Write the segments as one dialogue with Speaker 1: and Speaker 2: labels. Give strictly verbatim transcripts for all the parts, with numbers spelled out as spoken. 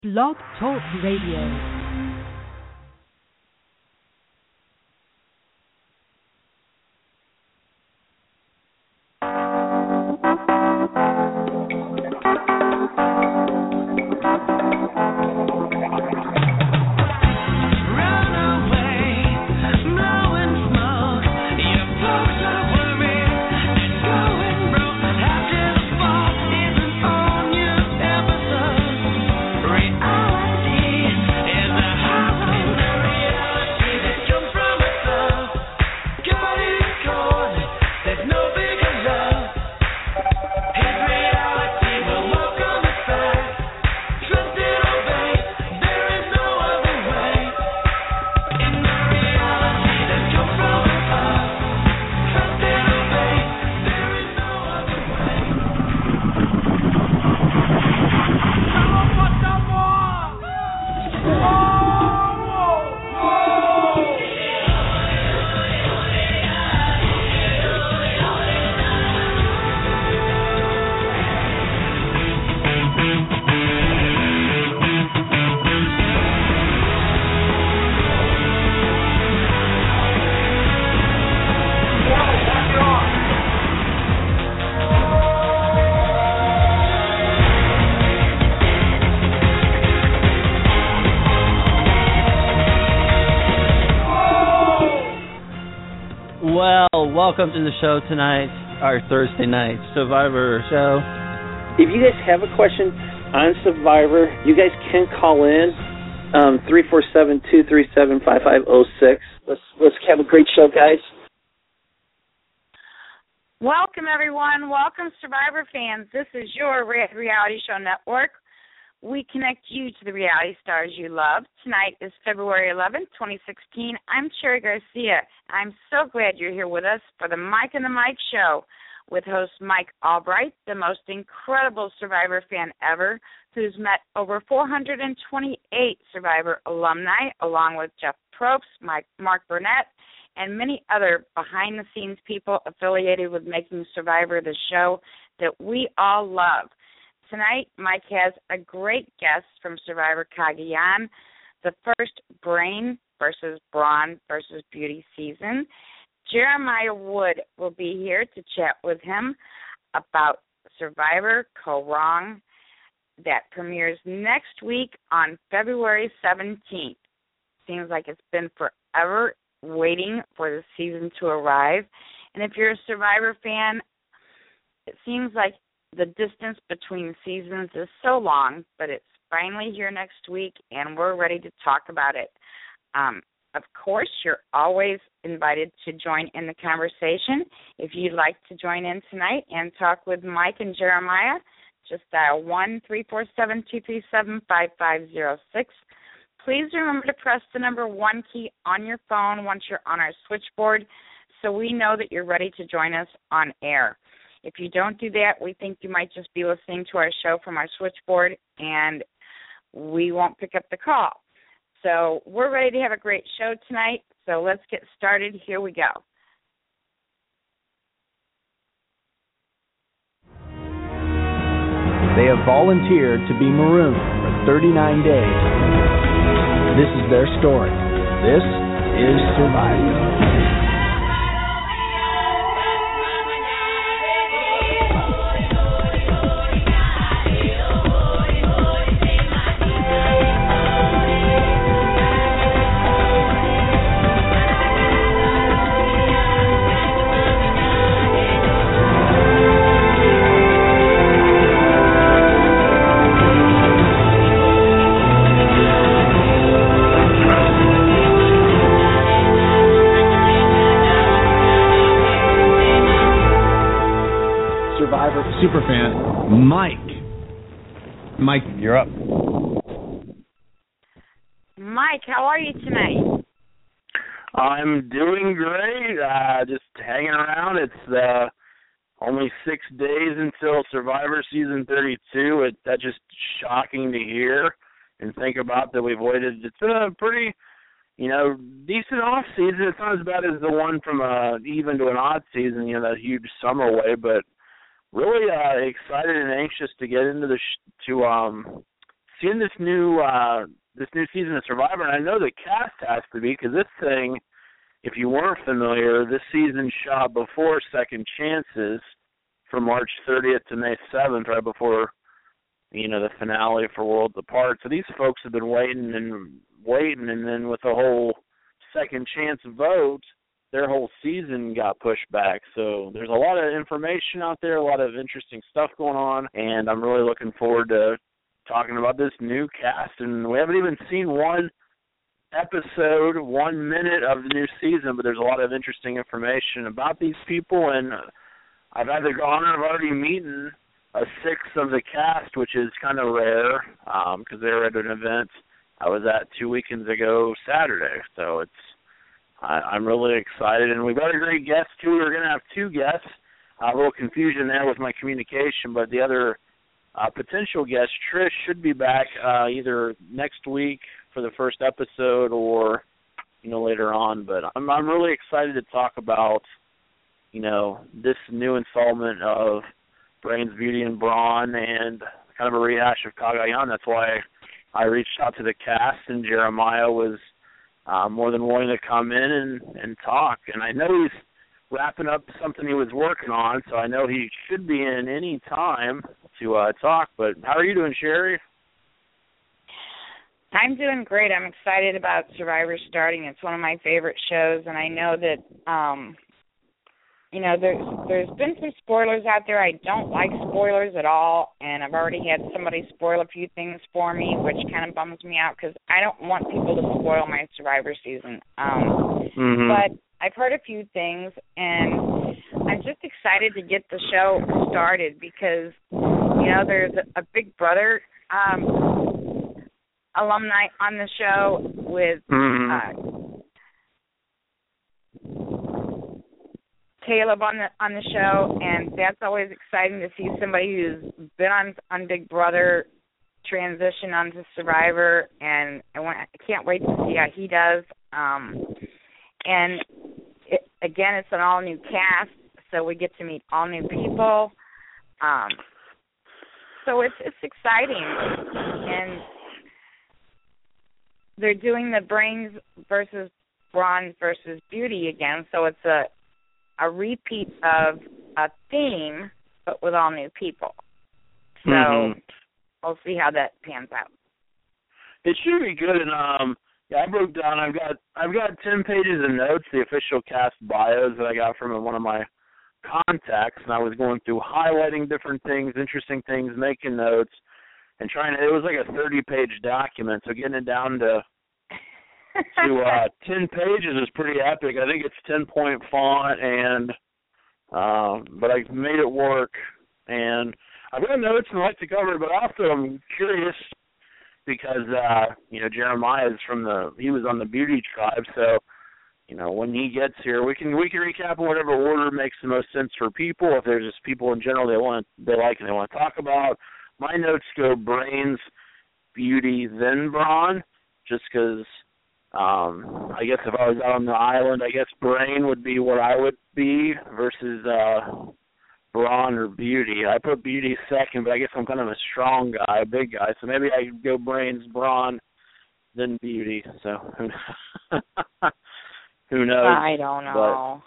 Speaker 1: Blog Talk Radio.
Speaker 2: Welcome to the show tonight, our Thursday night Survivor show.
Speaker 3: If you guys have a question on Survivor, you guys can call in um, three four seven, two three seven, five five zero six. Let's let's have a great show, guys.
Speaker 4: Welcome, everyone. Welcome, Survivor fans. This is your Red Reality Show Network. We connect you to the reality stars you love. Tonight is February eleventh, twenty sixteen. I'm Cherry Garcia. I'm so glad you're here with us for the Mike and the Mike Show with host Mike Albright, the most incredible Survivor fan ever, who's met over four hundred twenty-eight Survivor alumni, along with Jeff Probst, Mike, Mark Burnett, and many other behind-the-scenes people affiliated with making Survivor the show that we all love. Tonight, Mike has a great guest from Survivor Cagayan, the first Brain versus Brawn versus Beauty season. Jeremiah Wood will be here to chat with him about Survivor Kaôh Rōng that premieres next week on February seventeenth. Seems like it's been forever waiting for the season to arrive. And if you're a Survivor fan, it seems like the distance between seasons is so long, but it's finally here next week, and we're ready to talk about it. Um, of course, you're always invited to join in the conversation. If you'd like to join in tonight and talk with Mike and Jeremiah, just dial one three four seven, two three seven, five five zero six. Please remember to press the number one key on your phone once you're on our switchboard so we know that you're ready to join us on air. If you don't do that, we think you might just be listening to our show from our switchboard, and we won't pick up the call. So we're ready to have a great show tonight, so let's get started. Here we go.
Speaker 5: They have volunteered to be marooned for thirty-nine days. This is their story. This is Survivor.
Speaker 6: Superfan, Mike. Mike, you're up.
Speaker 4: Mike, how are you tonight?
Speaker 7: I'm doing great. Uh, just hanging around. It's uh, only six days until Survivor Season thirty-two. It, that's just shocking to hear and think about that we've waited. It's a pretty, you know, decent off season. It's not as bad as the one from uh, even to an odd season, you know, that huge summer wave, but really uh, excited and anxious to get into the sh- to um seeing this new uh, this new season of Survivor, and I know the cast has to be, because this thing, if you weren't familiar, this season shot before Second Chances from March thirtieth to May seventh, right before, you know, the finale for Worlds Apart. So these folks have been waiting and waiting, and then with the whole Second Chance vote, their whole season got pushed back. So there's a lot of information out there, a lot of interesting stuff going on, and I'm really looking forward to talking about this new cast. And we haven't even seen one episode, one minute of the new season, but there's a lot of interesting information about these people, and I've had the honor of already meeting a sixth of the cast, which is kind of rare, because um, they were at an event I was at two weekends ago Saturday. So it's I, I'm really excited, and we've got a great guest too. We're going to have two guests. Uh, a little confusion there with my communication, but the other uh, potential guest, Trish, should be back uh, either next week for the first episode or, you know, later on. But I'm I'm really excited to talk about, you know, this new installment of Brains, Beauty, and Brawn, and kind of a rehash of Cagayan. That's why I reached out to the cast, and Jeremiah was uh, more than willing to come in and, and talk. And I know he's wrapping up something he was working on, so I know he should be in any time to uh, talk. But how are you doing, Sherry?
Speaker 4: I'm doing great. I'm excited about Survivor starting. It's one of my favorite shows, and I know that, um, you know, there's, there's been some spoilers out there. I don't like spoilers at all, and I've already had somebody spoil a few things for me, which kind of bums me out because I don't want people to spoil my Survivor season. Um,
Speaker 7: mm-hmm.
Speaker 4: But I've heard a few things, and I'm just excited to get the show started because, you know, there's a, a Big Brother um, alumni on the show with
Speaker 7: mm-hmm.
Speaker 4: uh, Caleb on the on the show, and that's always exciting to see somebody who's been on on Big Brother transition onto Survivor, and I want I can't wait to see how he does. Um, and it, again, it's an all new cast, so we get to meet all new people. Um, so it's it's exciting, and they're doing the Brains versus Brawn versus Beauty again, so it's a a repeat of a theme, but with all new people. So
Speaker 7: mm-hmm.
Speaker 4: we'll see how that pans out.
Speaker 7: It should be good. And um, yeah, I broke down. I've got I've got ten pages of notes, the official cast bios that I got from one of my contacts, and I was going through highlighting different things, interesting things, making notes, and trying to. It was like a thirty-page document, so getting it down to. to uh, ten pages is pretty epic. I think it's ten-point font, and uh, but I made it work. And I've got notes and I like to cover it, but also I'm curious because, uh, you know, Jeremiah is from the, he was on the Beauty Tribe, so, you know, when he gets here, we can we can recap in whatever order makes the most sense for people. If there's just people in general they want, they like and they want to talk about. My notes go Brains, Beauty, then Brawn, just because, Um, I guess if I was out on the island, I guess Brain would be what I would be versus uh, Brawn or Beauty. I put Beauty second, but I guess I'm kind of a strong guy, a big guy, so maybe I could go Brains, Brawn, then Beauty. So who knows?
Speaker 4: I don't know.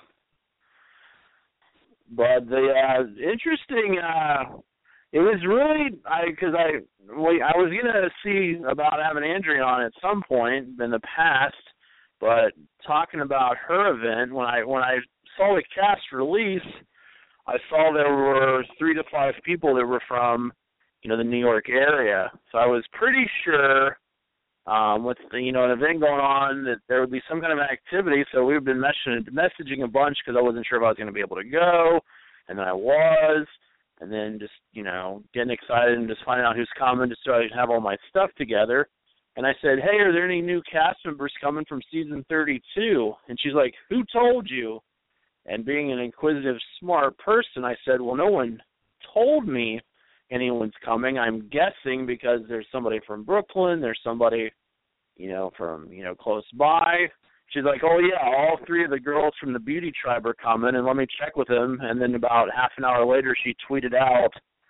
Speaker 7: But, but the uh, interesting. Uh, It was really, I because I, well, I was going to see about having Andrea on at some point in the past, but talking about her event, when I when I saw the cast release, I saw there were three to five people that were from, you know, the New York area. So I was pretty sure um, with, the, you know, an event going on that there would be some kind of activity. So we've been messaging, messaging a bunch because I wasn't sure if I was going to be able to go, and then I was. And then just, you know, getting excited and just finding out who's coming just so I can have all my stuff together. And I said, hey, are there any new cast members coming from season thirty-two? And she's like, who told you? And being an inquisitive, smart person, I said, well, no one told me anyone's coming. I'm guessing because there's somebody from Brooklyn, there's somebody, you know, from, you know, close by. She's like, oh, yeah, all three of the girls from the Beauty Tribe are coming, and let me check with them. And then about half an hour later, she tweeted out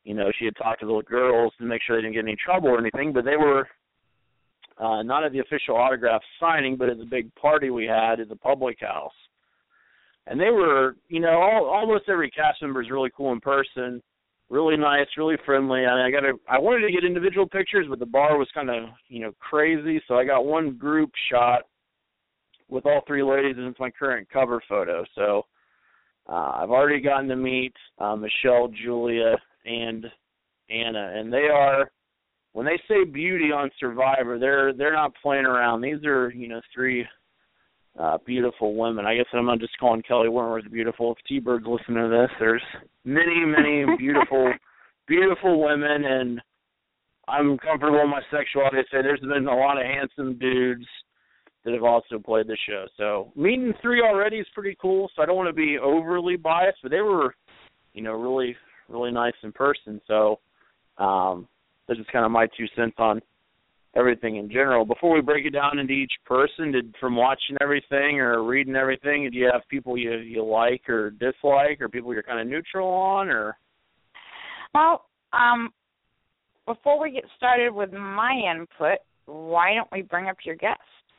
Speaker 7: you know, she had talked to the girls to make sure they didn't get in any trouble or anything, but they were uh, not at the official autograph signing, but at the big party we had at the public house. And they were, you know, all, almost every cast member is really cool in person, really nice, really friendly. I, mean, I got to, I wanted to get individual pictures, but the bar was kind of, you know, crazy, so I got one group shot with all three ladies, and it's my current cover photo. So uh, I've already gotten to meet uh, Michelle, Julia, and Anna, and they are, when they say beauty on Survivor, they're they're not playing around. These are, you know, three uh, beautiful women. I guess I'm not just calling Kelly Wentworth beautiful. If T-Bird's listening to this, there's many, many beautiful, beautiful women, and I'm comfortable in my sexuality. I say there's been a lot of handsome dudes that have also played the show. So meeting three already is pretty cool, so I don't want to be overly biased, but they were, you know, really, really nice in person. So um, this is kind of my two cents on everything in general. Before we break it down into each person, did from watching everything or reading everything, do you have people you, you like or dislike, or people you're kind of neutral on? Or
Speaker 4: Well, um, before we get started with my input, why don't we bring up your guest?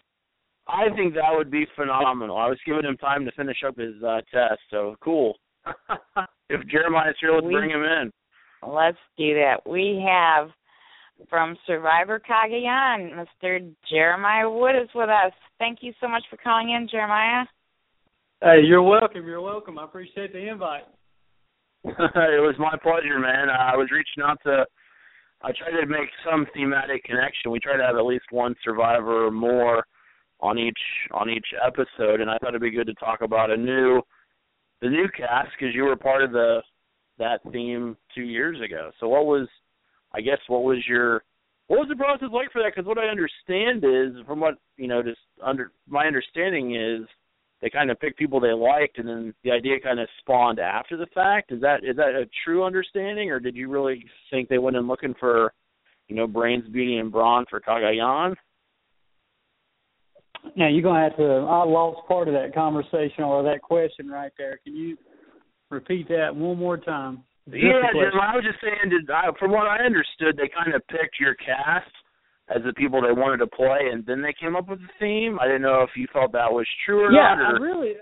Speaker 7: I think that would be phenomenal. I was giving him time to finish up his uh, test, so cool. If Jeremiah's here, let's we, bring him in.
Speaker 4: Let's do that. We have from Survivor Cagayan, Mister Jeremiah Wood is with us. Thank you so much for calling in, Jeremiah.
Speaker 8: Hey, you're welcome. You're welcome. I appreciate the invite.
Speaker 7: It was my pleasure, man. Uh, I was reaching out to, I tried to make some thematic connection. We try to have at least one Survivor or more on each on each episode, and I thought it'd be good to talk about a new the new cast, because you were part of the that theme two years ago. So what was, I guess, what was your what was the process like for that? Because what I understand is, from what you know, just under my understanding is, they kind of picked people they liked, and then the idea kind of spawned after the fact. Is that is that a true understanding, or did you really think they went in looking for, you know, brains, beauty, and brawn for Cagayan?
Speaker 8: Now, you're going to have to, I lost part of that conversation or that question right there. Can you repeat that one more time? Just
Speaker 7: yeah, Jim, I was just saying, did I, from what I understood, they kind of picked your cast as the people they wanted to play, and then they came up with the theme. I didn't know if you felt that was true or
Speaker 8: yeah,
Speaker 7: not. Yeah,
Speaker 8: I really,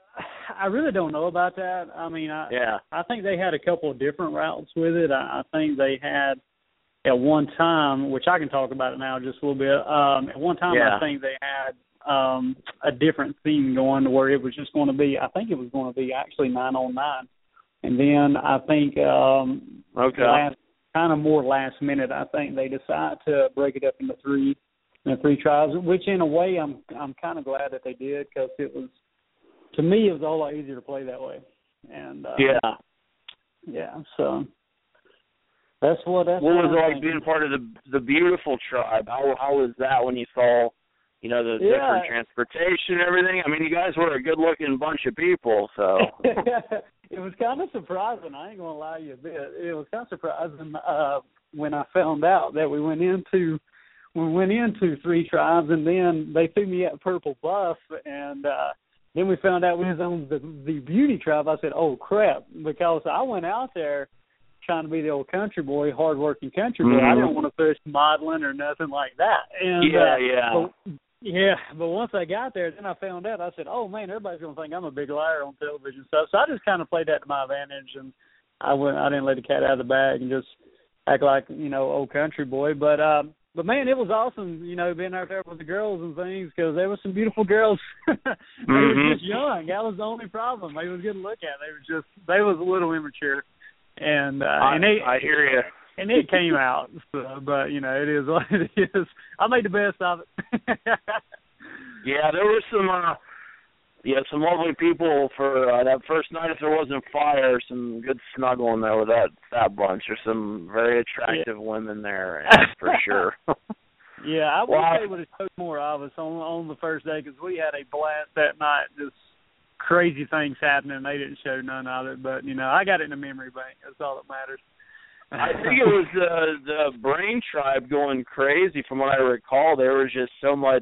Speaker 8: I really don't know about that. I mean, I,
Speaker 7: yeah.
Speaker 8: I think they had a couple of different routes with it. I, I think they had, at one time, which I can talk about it now just a little bit, um, at one time
Speaker 7: yeah.
Speaker 8: I think they had um, a different theme going to where it was just going to be, I think it was going to be actually nine on nine. And then I think um,
Speaker 7: okay.
Speaker 8: last, kind of more last minute, I think they decided to break it up into three, into three tribes, which in a way I'm I'm kind of glad that they did, because it was, to me, it was a whole lot easier to play that way. And uh,
Speaker 7: yeah,
Speaker 8: yeah. So that's what. That's
Speaker 7: what
Speaker 8: what
Speaker 7: was
Speaker 8: I'm
Speaker 7: it like
Speaker 8: thinking.
Speaker 7: being part of the the beautiful tribe? How how was that when you saw, you know, the
Speaker 8: yeah.
Speaker 7: different transportation and everything? I mean, you guys were a good-looking bunch of people, so.
Speaker 8: It was kind of surprising. I ain't going to lie you a bit. It was kind of surprising uh, when I found out that we went into we went into three tribes, and then they threw me at Purple Buff, and uh, then we found out we was on the, the beauty tribe. I said, oh, crap, because I went out there trying to be the old country boy, hard-working country boy.
Speaker 7: Mm-hmm.
Speaker 8: I didn't want to push modeling or nothing like that. And,
Speaker 7: yeah,
Speaker 8: uh,
Speaker 7: yeah.
Speaker 8: But, yeah, but once I got there, then I found out. I said, oh, man, everybody's going to think I'm a big liar on television stuff. So I just kind of played that to my advantage, and I went. I didn't let the cat out of the bag and just act like, you know, old country boy. But, um, but man, it was awesome, you know, being out there with the girls and things, because there were some beautiful girls. They
Speaker 7: mm-hmm.
Speaker 8: were just young. That was the only problem. They was good to look at. They were just, they was a little immature. And, uh,
Speaker 7: I,
Speaker 8: and they,
Speaker 7: I hear you.
Speaker 8: And it came out, so, but, you know, it is what it is. I made the best of it.
Speaker 7: Yeah, there were some, uh, yeah, some lovely people for uh, that first night. If there wasn't fire, some good snuggling there with that that bunch. There's some very attractive yeah. women there, for sure.
Speaker 8: Yeah, I wish
Speaker 7: well,
Speaker 8: they would have showed more of us on on the first day, because we had a blast that night. Just crazy things happening. They didn't show none of it, but you know, I got it in the memory bank. That's all that matters.
Speaker 7: I think it was the the Brain Tribe going crazy. From what I recall, there was just so much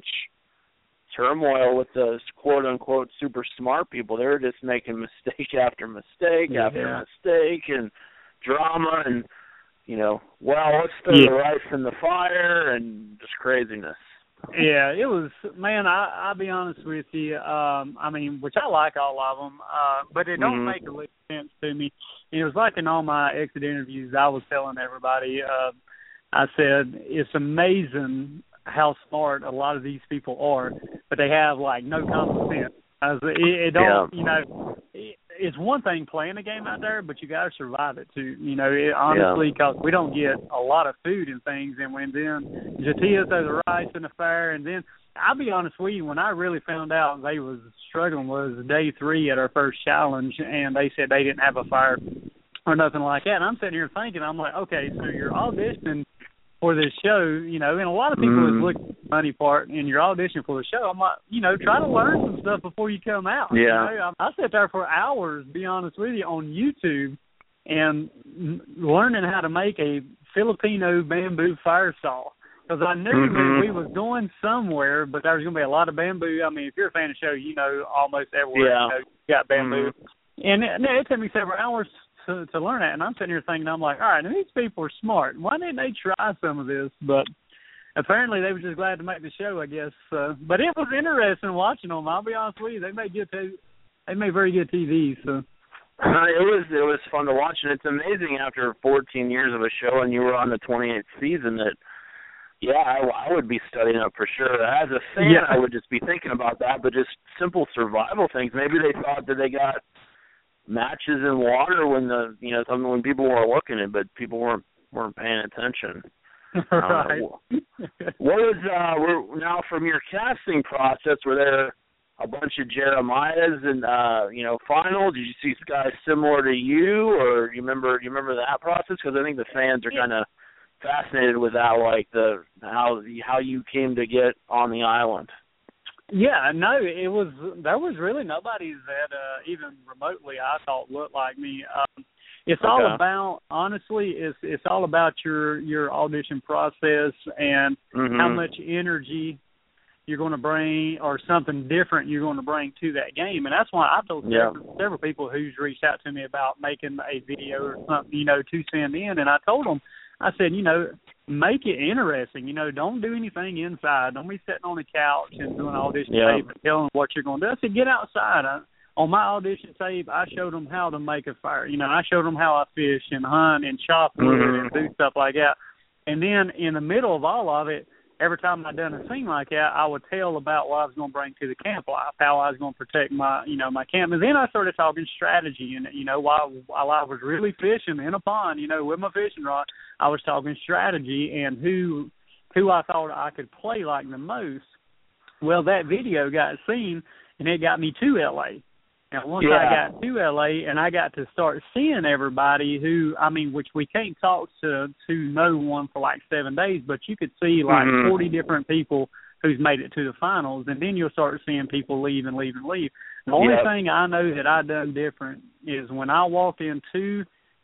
Speaker 7: turmoil with the quote-unquote super smart people. They were just making mistake after mistake
Speaker 8: yeah.
Speaker 7: after mistake and drama. And you know, well, let's throw
Speaker 8: yeah.
Speaker 7: the rice in the fire and just craziness.
Speaker 8: Yeah, it was, man, I, I'll be honest with you. Um, I mean, which I like all of them, uh, but it don't
Speaker 7: mm-hmm.
Speaker 8: make a little sense to me. And it was like in all my exit interviews, I was telling everybody, uh, I said, it's amazing how smart a lot of these people are, but they have, like, no common sense. As it, it don't, yeah. you know, it, it's one thing playing a game out there, but you got to survive it too. You know, it, honestly, because yeah. we don't get a lot of food and things, and when then Jatia throws the rice in the fire, and then I'll be honest with you, when I really found out they was struggling was day three at our first challenge, and they said they didn't have a fire or nothing like that. And I'm sitting here thinking, I'm like, okay, so you're auditioning for this show, you know, and a lot of people mm. is looking at the money part, and you're auditioning for the show. I'm like, you know, try to learn some stuff before you come out.
Speaker 7: Yeah.
Speaker 8: You know? I, I sat there for hours, to be honest with you, on YouTube and learning how to make a Filipino bamboo fire saw. Because I knew mm-hmm. that we was going somewhere, but there was going to be a lot of bamboo. I mean, if you're a fan of the show, you know almost everywhere
Speaker 7: yeah.
Speaker 8: you know, you got bamboo.
Speaker 7: Mm-hmm.
Speaker 8: And it, it took me several hours To, to learn that, and I'm sitting here thinking, I'm like, all right, these people are smart. Why didn't they try some of this? But apparently they were just glad to make the show, I guess. Uh, but it was interesting watching them. I'll be honest with you, they made good, t- they made very good T V. So
Speaker 7: uh, it was it was fun to watch, and it's amazing after fourteen years of a show, and you were on the twenty-eighth season. That yeah, I, I would be studying up for sure. As a fan, yeah. I would just be thinking about that, but just simple survival things. Maybe they thought that they got matches in water when the you know something when people were looking at it, but people weren't weren't paying attention.
Speaker 8: Right.
Speaker 7: Uh, what was uh we're, now from your casting process? Were there a bunch of Jeremiahs and uh you know final? Did you see guys similar to you, or you remember you remember that process? Because I think the fans are kind of fascinated with that, like the how how you came to get on the island.
Speaker 8: Yeah, no, it was there was really nobody that uh, even remotely I thought looked like me. Um, it's
Speaker 7: okay.
Speaker 8: all about honestly, it's it's all about your your audition process and
Speaker 7: mm-hmm.
Speaker 8: how much energy you're going to bring or something different you're going to bring to that game. And that's why I told
Speaker 7: yeah.
Speaker 8: several, several people who's reached out to me about making a video or something, you know, to send in, and I told them, I said, you know, make it interesting. You know, don't do anything inside. Don't be sitting on the couch and doing audition
Speaker 7: yeah.
Speaker 8: tape and telling them what you're going to do. I said, get outside. I, on my audition tape, I showed them how to make a fire. You know, I showed them how I fish and hunt and chop wood
Speaker 7: mm-hmm.
Speaker 8: and do stuff like that. And then in the middle of all of it, every time I done a scene like that, I would tell about what I was going to bring to the camp life, how I was going to protect my, you know, my camp. And then I started talking strategy. And, you know, while, while I was really fishing in a pond, you know, with my fishing rod, I was talking strategy and who who I thought I could play like the most. Well, that video got seen, and it got me to L A. And once
Speaker 7: yeah.
Speaker 8: I got to L A and I got to start seeing everybody who, I mean, which we can't talk to, to no one for like seven days, but you could see like
Speaker 7: mm-hmm.
Speaker 8: forty different people who's made it to the finals, and then you'll start seeing people leave and leave and leave. The only
Speaker 7: yep.
Speaker 8: thing I know that I done different is when I walked into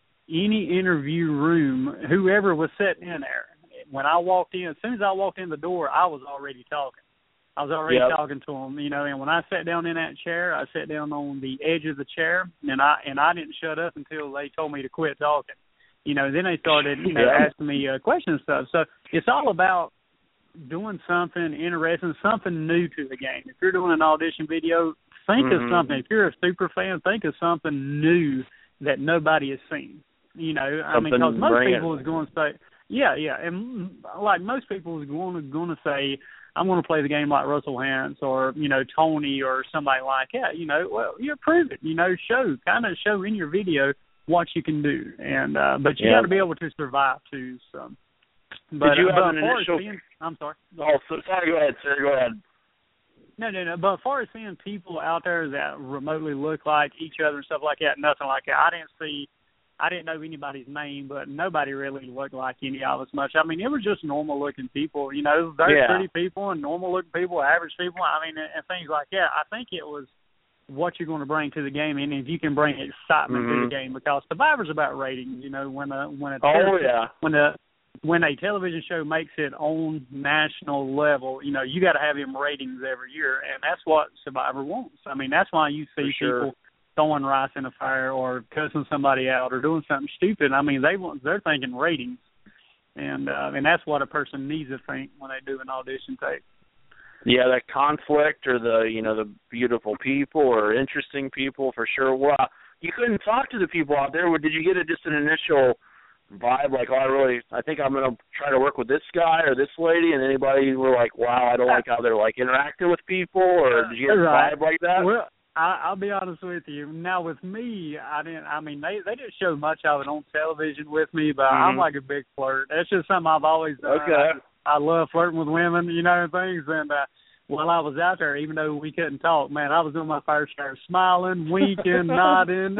Speaker 8: any interview room, whoever was sitting in there, when I walked in, as soon as I walked in the door, I was already talking. I was already
Speaker 7: yep.
Speaker 8: talking to them, you know, and when I sat down in that chair, I sat down on the edge of the chair, and I and I didn't shut up until they told me to quit talking. You know, then they started, you know,
Speaker 7: yeah.
Speaker 8: asking me uh, questions and stuff. So it's all about doing something interesting, something new to the game. If you're doing an audition video, think
Speaker 7: mm-hmm.
Speaker 8: of something. If you're a super fan, think of something new that nobody has seen. You know, I
Speaker 7: something
Speaker 8: mean, because most
Speaker 7: brilliant.
Speaker 8: people is going to say, yeah, yeah, and like most people is going to going to say, I'm going to play the game like Russell Hantz or, you know, Tony or somebody like that. You know, well, you prove it. You know, show, kind of show in your video what you can do. And uh, but you
Speaker 7: yeah.
Speaker 8: got to be able to survive too. So, but,
Speaker 7: Did you
Speaker 8: uh,
Speaker 7: have
Speaker 8: but
Speaker 7: an initial?
Speaker 8: seeing, I'm sorry.
Speaker 7: Oh, so, sorry. Go ahead, sir. Go ahead.
Speaker 8: No, no, no. But as far as seeing people out there that remotely look like each other and stuff like that, nothing like that. I didn't see. I didn't know anybody's name, but nobody really looked like any of us much. I mean, it was just normal-looking people, you know, very
Speaker 7: yeah.
Speaker 8: pretty people and normal-looking people, average people, I mean, and, and things like that. I think it was what you're going to bring to the game, and if you can bring excitement
Speaker 7: mm-hmm.
Speaker 8: to the game, because Survivor's about ratings, you know, when a, when a,
Speaker 7: oh, yeah.
Speaker 8: when a, when a television show makes it on national level, you know, you got to have them ratings every year, and that's what Survivor wants. I mean, that's why you see
Speaker 7: For sure.
Speaker 8: people throwing rice in a fire or cussing somebody out or doing something stupid. I mean, they want they're thinking ratings, and uh, and that's what a person needs to think when they do an audition tape.
Speaker 7: Yeah, that conflict or the you know the beautiful people or interesting people for sure. Well, you couldn't talk to the people out there. Did you get a, just an initial vibe like, oh, I really, I think I'm going to try to work with this guy or this lady, and anybody who were like, wow, I don't like how they're like interacting with people, or did you get a
Speaker 8: right.
Speaker 7: vibe like that?
Speaker 8: Well, I, I'll be honest with you. Now with me, I didn't. I mean, they they didn't show much of it on television with me, but mm-hmm. I'm like a big flirt. That's just something I've always done.
Speaker 7: Okay.
Speaker 8: I, I love flirting with women, you know, and things, and. uh While I was out there, even though we couldn't talk, man, I was doing my fair share, smiling, winking, nodding,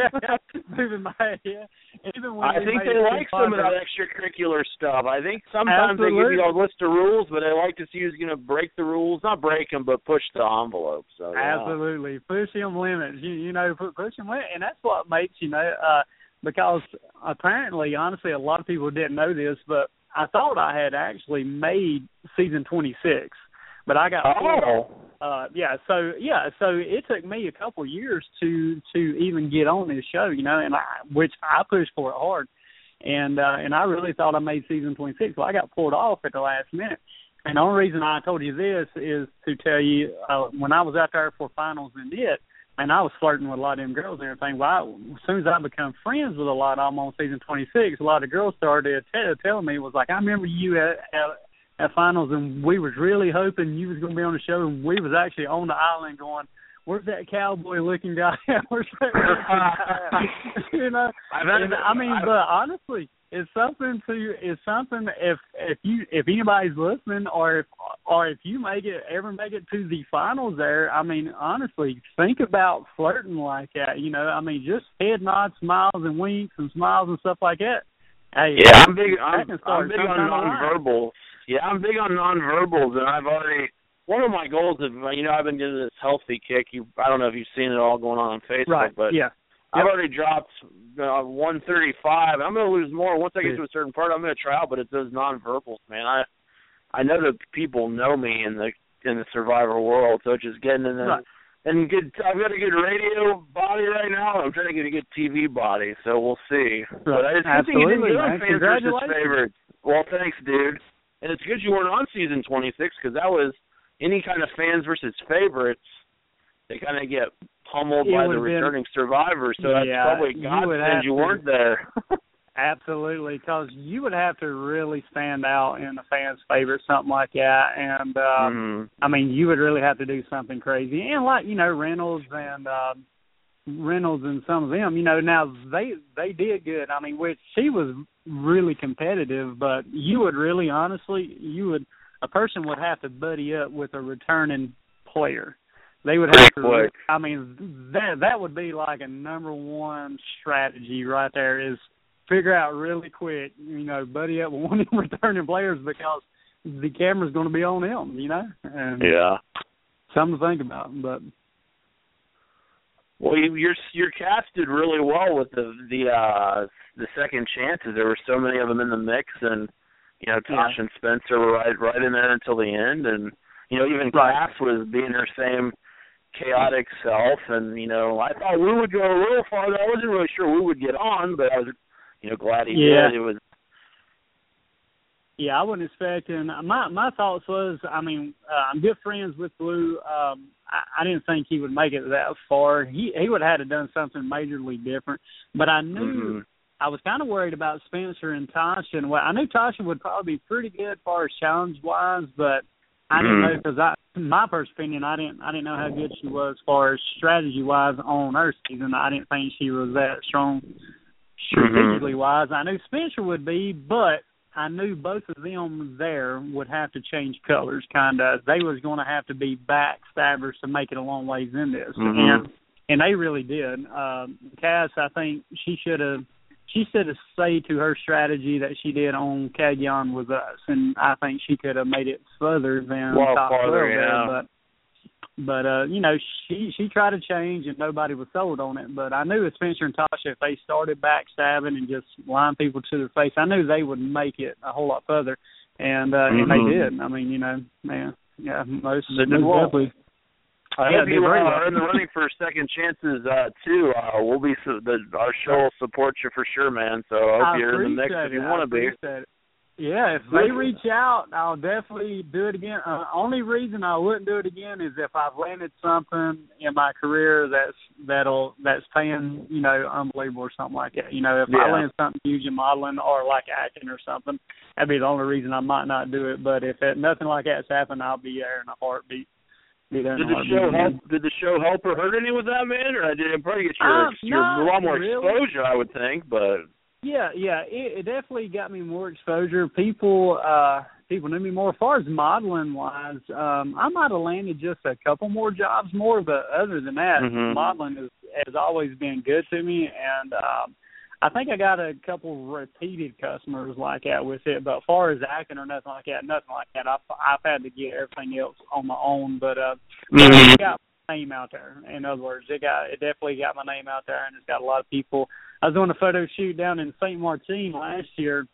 Speaker 8: moving my head. Even when
Speaker 7: I think they like some of that extracurricular stuff. I think sometimes Absolutely. They give you a list of rules, but they like to see who's going to break the rules. Not break them, but push the envelope. So yeah.
Speaker 8: Absolutely. Push them limits. You, you know, push them limits. And that's what makes, you know, uh, because apparently, honestly, a lot of people didn't know this, but I thought I had actually made season twenty-six. But I got
Speaker 7: oh.
Speaker 8: uh yeah, so yeah, so it took me a couple of years to to even get on this show, you know, and I which I pushed for it hard. And uh and I really thought I made season twenty-six. Well, I got pulled off at the last minute. And the only reason I told you this is to tell you uh, when I was out there for finals and it, and I was flirting with a lot of them girls and everything. Well, I, as soon as I become friends with a lot of them on season twenty-six, a lot of girls started t- telling me, was like, I remember you at, at at finals, and we was really hoping you was going to be on the show, and we was actually on the island going, where's that cowboy-looking guy? Where's that guy? You know, and, I mean, but honestly, it's something to, it's something if if you if anybody's listening, or if or if you make it ever make it to the finals there, I mean, honestly, think about flirting like that. You know, I mean, just head nods, smiles, and winks, and smiles and stuff like that. Hey,
Speaker 7: yeah, I'm big. I'm, I'm big on nonverbal. Yeah, I'm big on nonverbals, and I've already one of my goals is, you know, I've been getting this healthy kick. You, I don't know if you've seen it all going on on Facebook,
Speaker 8: right.
Speaker 7: but
Speaker 8: yeah.
Speaker 7: I've already dropped uh, one thirty-five. I'm going to lose more once I get to a certain part. I'm going to try out, but it's those nonverbals, man. I I know that people know me in the in the Survivor world, so it's just getting in the
Speaker 8: right.
Speaker 7: and good. I've got a good radio body right now. I'm trying to get a good T V body, so we'll see.
Speaker 8: Right.
Speaker 7: But I just
Speaker 8: Absolutely,
Speaker 7: think you
Speaker 8: man.
Speaker 7: didn't fans versus favorites. Well, thanks, dude. And it's good you weren't on season twenty-six, because that was any kind of fans versus favorites. They kind of get pummeled
Speaker 8: it
Speaker 7: by the
Speaker 8: been,
Speaker 7: returning survivors, so that's
Speaker 8: yeah,
Speaker 7: probably godsend you, you weren't there.
Speaker 8: Absolutely, because you would have to really stand out in the fans' favor, something like that. And, uh,
Speaker 7: mm.
Speaker 8: I mean, you would really have to do something crazy. And like, you know, Reynolds and uh, Reynolds and some of them, you know, now they they did good. I mean, which she was really competitive, but you would really, honestly, you would, a person would have to buddy up with a returning player. They would have to,
Speaker 7: quick.
Speaker 8: I mean, that that would be like a number one strategy right there, is figure out really quick, you know, buddy up with one of the returning players, because the camera's going to be on them, you know? And
Speaker 7: yeah.
Speaker 8: Something to think about, but.
Speaker 7: Well, you, your your cast did really well with the the uh, the second chances. There were so many of them in the mix, and you know, Tosh
Speaker 8: yeah.
Speaker 7: and Spencer were right right in there until the end, and you know, even
Speaker 8: right.
Speaker 7: Cass was being her same chaotic self, and you know, I thought we would go a little farther. I wasn't really sure we would get on, but I was, you know, glad he
Speaker 8: yeah.
Speaker 7: did. It was.
Speaker 8: Yeah, I wasn't expecting. My my thoughts was, I mean, uh, I'm good friends with Blue. Um, I, I didn't think he would make it that far. He he would have had to done something majorly different. But I knew
Speaker 7: mm-hmm.
Speaker 8: I was kind of worried about Spencer and Tasha. And well, I knew Tasha would probably be pretty good as far as challenge wise, but I mm-hmm. didn't know, because I, in my first opinion, I didn't I didn't know how good she was as far as strategy wise on her season. I didn't think she was that strong strategically mm-hmm. wise. I knew Spencer would be, but I knew both of them there would have to change colors, kind of. They was going to have to be backstabbers to make it a long ways in this,
Speaker 7: mm-hmm.
Speaker 8: and and they really did. Um, Cass, I think she should have she should have stayed to her strategy that she did on Cagayan with us, and I think she could have made it further than
Speaker 7: well,
Speaker 8: top
Speaker 7: farther,
Speaker 8: twelve
Speaker 7: yeah.
Speaker 8: there, but. But, uh, you know, she she tried to change, and nobody was sold on it. But I knew with Spencer and Tasha, if they started backstabbing and just lying people to their face, I knew they would make it a whole lot further. And uh,
Speaker 7: mm-hmm.
Speaker 8: and they did. I mean, you know, man, yeah, most,
Speaker 7: they did
Speaker 8: most
Speaker 7: well.
Speaker 8: definitely. I
Speaker 7: hope
Speaker 8: did
Speaker 7: you
Speaker 8: very
Speaker 7: uh,
Speaker 8: well.
Speaker 7: are in the running for second chances uh, too. Uh, we'll be so, the, our show will support you for sure, man. So I hope
Speaker 8: I
Speaker 7: you're in the mix
Speaker 8: appreciate
Speaker 7: if you
Speaker 8: it.
Speaker 7: want to be.
Speaker 8: It. Yeah, if they reach out, I'll definitely do it again. Uh, only reason I wouldn't do it again is if I've landed something in my career that's that'll that's paying, you know, unbelievable or something like that. You know, if
Speaker 7: Yeah.
Speaker 8: I land something huge in modeling or like acting or something, that'd be the only reason I might not do it. But if it, nothing like that's happened, I'll be there in a heartbeat. Be there in
Speaker 7: Did
Speaker 8: a
Speaker 7: the
Speaker 8: heartbeat
Speaker 7: show
Speaker 8: again.
Speaker 7: help? Did the show help or hurt any with that, man? Or did it probably get your,
Speaker 8: Uh,
Speaker 7: your a lot more
Speaker 8: really.
Speaker 7: exposure? I would think, but.
Speaker 8: Yeah, yeah, it, it definitely got me more exposure. People, uh, people knew me more. As far as modeling wise, um, I might have landed just a couple more jobs more, but other than that,
Speaker 7: Mm-hmm.
Speaker 8: modeling has, has always been good to me, and um, I think I got a couple repeated customers like that with it. But as far as acting or nothing like that, nothing like that. I've, I've had to get everything else on my own, but uh,
Speaker 7: Mm-hmm.
Speaker 8: it got my name out there. In other words, it got it definitely got my name out there, and it's got a lot of people. I was doing a photo shoot down in Saint Martin last year,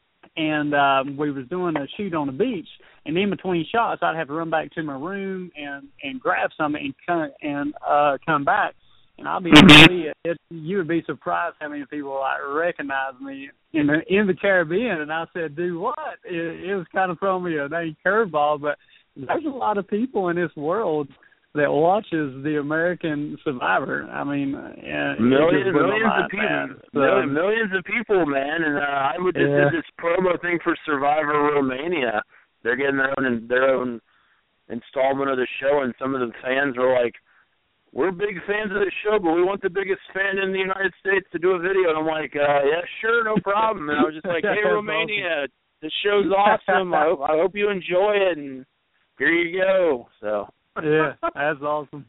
Speaker 8: and um, we was doing a shoot on the beach. And in between shots, I'd have to run back to my room and, and grab something and come and uh, come back. And I'll be honest with you, it, you would be surprised how many people like recognize me in the in the Caribbean. And I said, "Do what?" It, it was kind of throwing me a dang curveball, but there's a lot of people in this world that watches the American Survivor. I mean, uh,
Speaker 7: millions, millions
Speaker 8: mind,
Speaker 7: of people,
Speaker 8: man.
Speaker 7: millions, millions of people, man. And uh, I would just
Speaker 8: Yeah.
Speaker 7: did this promo thing for Survivor Romania. They're getting their own their own installment of the show, and some of the fans were like, "We're big fans of the show, but we want the biggest fan in the United States to do a video." And I'm like, uh, "Yeah, sure, no problem." And I was just like, "Hey, Romania, the show's awesome. I hope I hope you enjoy it." And here you go. So.
Speaker 8: Yeah, that's awesome.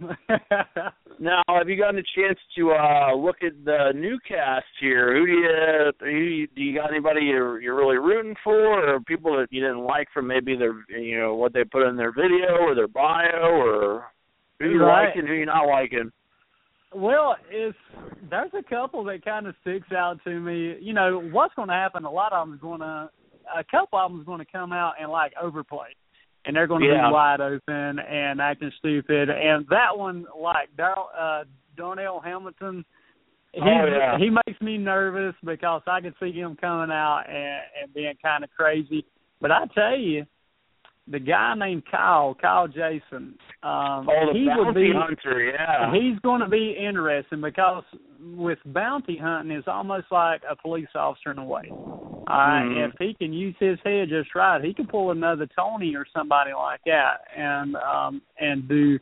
Speaker 7: Now, have you gotten a chance to uh, look at the new cast here? Who do you, who do you got anybody you're, you're really rooting for, or people that you didn't like from maybe their, you know, what they put in their video or their bio, or who you
Speaker 8: Right.
Speaker 7: liking, who you not liking?
Speaker 8: Well, it's there's a couple that kind of sticks out to me. You know, what's going to happen? A lot of them is going to, a couple of them is going to come out and like overplay. And they're going to
Speaker 7: Yeah.
Speaker 8: be wide open and acting stupid. And that one, like Darryl, uh, Darnell Hamilton, he's,
Speaker 7: Oh, yeah.
Speaker 8: he makes me nervous because I can see him coming out and, and being kind of crazy. But I tell you, the guy named Kyle, Kyle Jason, um,
Speaker 7: Oh, the
Speaker 8: he would
Speaker 7: bounty
Speaker 8: be,
Speaker 7: hunter, yeah.
Speaker 8: he's going to be interesting because with bounty hunting, it's almost like a police officer in a way. All right,
Speaker 7: Mhm.
Speaker 8: if he can use his head just right, he can pull another Tony or somebody like that, and um, and do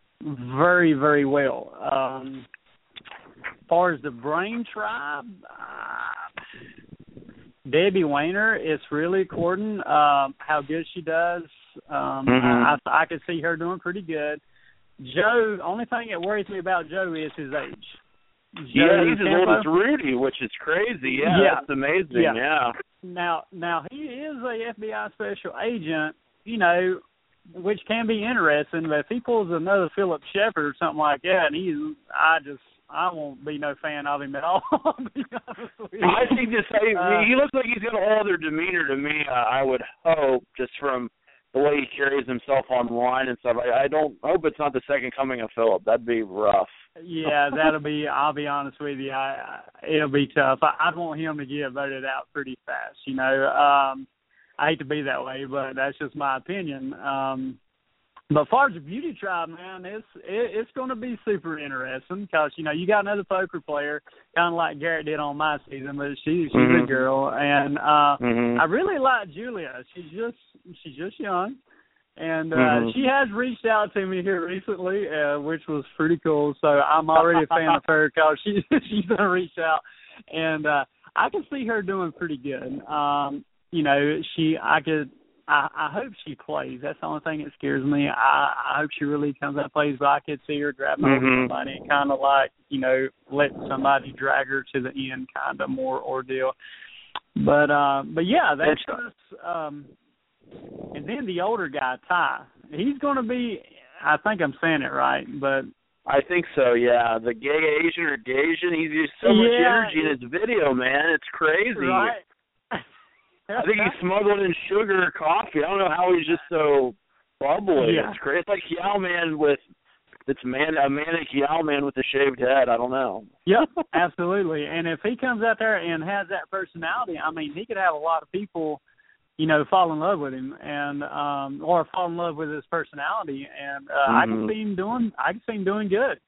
Speaker 8: very very well. Um, as far as the Brain Tribe, uh, Debbie Weiner is really according um, how good she does. Um,
Speaker 7: Mhm.
Speaker 8: I, I I can see her doing pretty good. Joe, only thing that worries me about Joe is his age.
Speaker 7: Yeah,
Speaker 8: Joe
Speaker 7: he's as
Speaker 8: Campo.
Speaker 7: old as Rudy, which is crazy. Yeah,
Speaker 8: Yeah.
Speaker 7: that's amazing.
Speaker 8: Yeah.
Speaker 7: Yeah.
Speaker 8: Now, now he is a F B I special agent, you know, which can be interesting. But if he pulls another Philip Shepard or something like that, and he's, I just, I won't be no fan of him at all. I'll be honest with you.
Speaker 7: I think this. I,
Speaker 8: Uh,
Speaker 7: he looks like he's got all other demeanor to me. Uh, I would hope, just from the way he carries himself online and stuff. I, I don't hope it's not the second coming of Philip. That'd be rough.
Speaker 8: Yeah, that'll be. I'll be honest with you. I, I, it'll be tough. I, I'd want him to get voted out pretty fast. You know, um, I hate to be that way, but that's just my opinion. Um, but as far as the Beauty Tribe, man, it's it, it's going to be super interesting because you know you got another poker player, kind of like Garrett did on my season, but she she's
Speaker 7: Mhm.
Speaker 8: a girl, and uh,
Speaker 7: Mhm.
Speaker 8: I really like Julia. She's just she's just young. And uh,
Speaker 7: Mhm.
Speaker 8: she has reached out to me here recently, uh, which was pretty cool. So I'm already a fan of her because she she's gonna reach out, and uh, I can see her doing pretty good. Um, you know, she I could I, I hope she plays. That's the only thing that scares me. I, I hope she really comes out and plays, but I could see her grabbing over
Speaker 7: Mhm.
Speaker 8: somebody and kind of like you know let somebody drag her to the end, kind of more ordeal. But uh, but yeah, that's just. Um, And then the older guy, Ty, he's going to be, I think I'm saying it right, but.
Speaker 7: I think so, yeah. The gay Asian or Gaysian, he's used so much
Speaker 8: Yeah.
Speaker 7: energy in his video, man. It's crazy.
Speaker 8: Right.
Speaker 7: I think he's smuggling in sugar or coffee. I don't know how he's just so bubbly.
Speaker 8: Yeah.
Speaker 7: It's crazy. It's like Yao Man with it's man a Manic Yow man with a shaved head. I don't know.
Speaker 8: Yep, absolutely. And if he comes out there and has that personality, I mean, he could have a lot of people, you know, fall in love with him and um, or fall in love with his personality. And uh, mm-hmm. I can see him doing. I can see him doing good.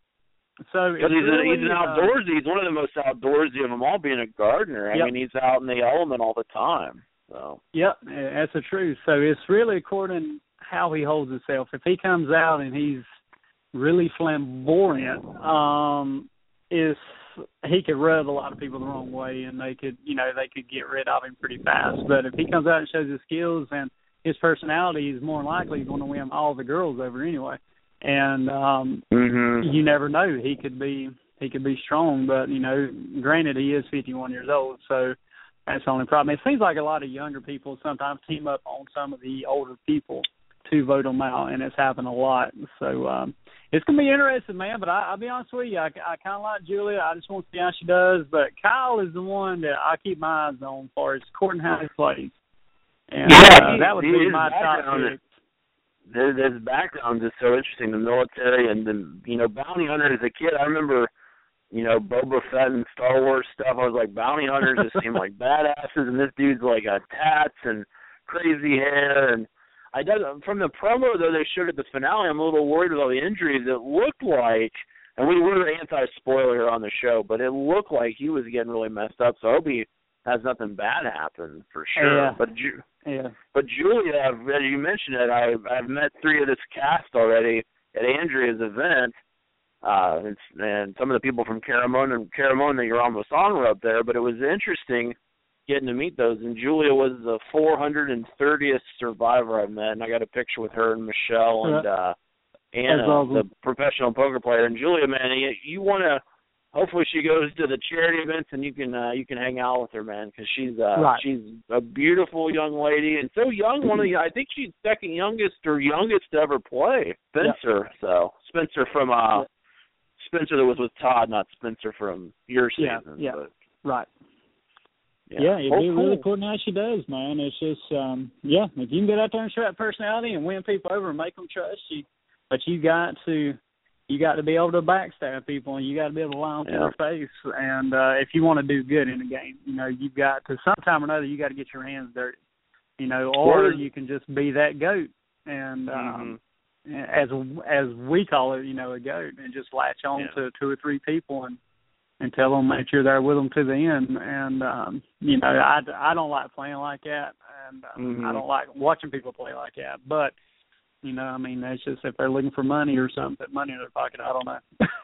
Speaker 8: So
Speaker 7: because he's,
Speaker 8: really,
Speaker 7: a, he's an outdoorsy. Uh, he's one of the most outdoorsy of them all, being a gardener. I
Speaker 8: yep.
Speaker 7: mean, he's out in the element all the time. So.
Speaker 8: Yep, that's the truth. So it's really according how he holds himself. If he comes out and he's really flamboyant, um, is he could rub a lot of people the wrong way, and they could, you know, they could get rid of him pretty fast. But if he comes out and shows his skills and his personality, is more likely going to win all the girls over anyway. And um,
Speaker 7: mm-hmm.
Speaker 8: you never know. He could be he could be strong, but you know, granted, he is fifty-one years old, so that's the only problem. It seems like a lot of younger people sometimes team up on some of the older people to vote them out, and it's happened a lot. So um, it's gonna be interesting, man. But I, I'll be honest with you, I, I kind of like Julia. I just want to see how she does. But Kyle is the one that I keep my eyes on as far as courting how he plays, and
Speaker 7: yeah,
Speaker 8: uh, that would be my top pick.
Speaker 7: His, his background is so interesting, the military and the, you know, bounty hunter as a kid. I remember, you know, Boba Fett and Star Wars stuff. I was like, bounty hunters just seem like badasses, and this dude's like got tats and crazy hair. And I did, from the promo, though, they showed at the finale, I'm a little worried with all the injuries. It looked like, and we were anti-spoiler here on the show, but it looked like he was getting really messed up. So I hope he has nothing bad happen for sure.
Speaker 8: Yeah.
Speaker 7: But Ju-
Speaker 8: yeah.
Speaker 7: But Julia, as you mentioned it, I, I've met three of this cast already at Andrea's event, uh, and, and some of the people from Caramon and Caramon that you're almost on were up there. But it was interesting getting to meet those. And Julia was the four hundred thirtieth survivor I met, and I got a picture with her and Michelle and uh, Anna, awesome. The professional poker player. And Julia, man, you, you want to. Hopefully she goes to the charity events and you can uh, you can hang out with her, man, because she's uh,
Speaker 8: right.
Speaker 7: she's a beautiful young lady and so young. One of the I think she's second youngest or youngest to ever play. Spencer, yep. so Spencer from uh, yep. Spencer that was with Todd, not Spencer from your season.
Speaker 8: Yeah, yeah,
Speaker 7: but,
Speaker 8: right.
Speaker 7: Yeah,
Speaker 8: yeah it'd
Speaker 7: oh,
Speaker 8: be
Speaker 7: cool.
Speaker 8: really cool how she does, man. It's just um, yeah, if you can get out there and show that personality and win people over and make them trust you, but you got to. You got to be able to backstab people, and you got to be able to lie on
Speaker 7: yeah.
Speaker 8: their face. And uh, if you want to do good in the game, you know, you've got to sometime or another you got to get your hands dirty, you know, or
Speaker 7: Word.
Speaker 8: you can just be that goat, and um, mm-hmm. as as we call it, you know, a goat, and just latch on
Speaker 7: yeah.
Speaker 8: to two or three people and and tell them that you're there with them to the end. And um, you know, I, I don't like playing like that, and um,
Speaker 7: mm-hmm.
Speaker 8: I don't like watching people play like that, but. You know, I mean, that's just if they're looking for money or something, put money in their pocket. I don't know.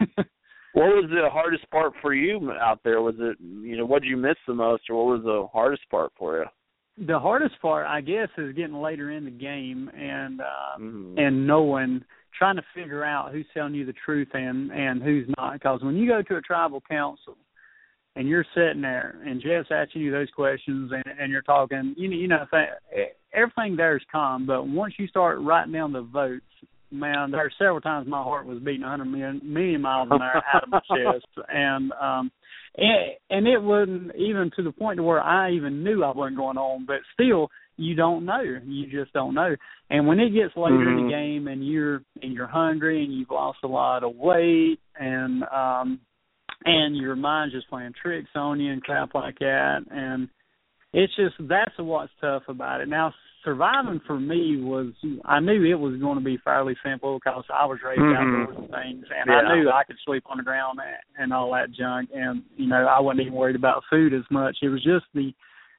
Speaker 7: What was the hardest part for you out there? Was it, you know, what did you miss the most, or what was the hardest part for you?
Speaker 8: The hardest part, I guess, is getting later in the game and uh,
Speaker 7: mm-hmm.
Speaker 8: and knowing, trying to figure out who's telling you the truth and, and who's not. Because when you go to a tribal council and you're sitting there and Jeff's asking you those questions and, and you're talking, you know, you know, everything there is calm. But once you start writing down the votes, man, there are several times my heart was beating one hundred million, million miles an hour out of my chest. And, um, and and it wasn't even to the point to where I even knew I wasn't going on. But still, you don't know. You just don't know. And when it gets later
Speaker 7: mm-hmm.
Speaker 8: in the game and you're and you're hungry and you've lost a lot of weight and um, and your mind's just playing tricks on you and crap like that, and it's just that's what's tough about it. Now, surviving for me was I knew it was going to be fairly simple because I was raised
Speaker 7: mm-hmm.
Speaker 8: outdoors and things, and
Speaker 7: yeah.
Speaker 8: I knew I could sleep on the ground and, and all that junk, and you know I wasn't even worried about food as much. It was just the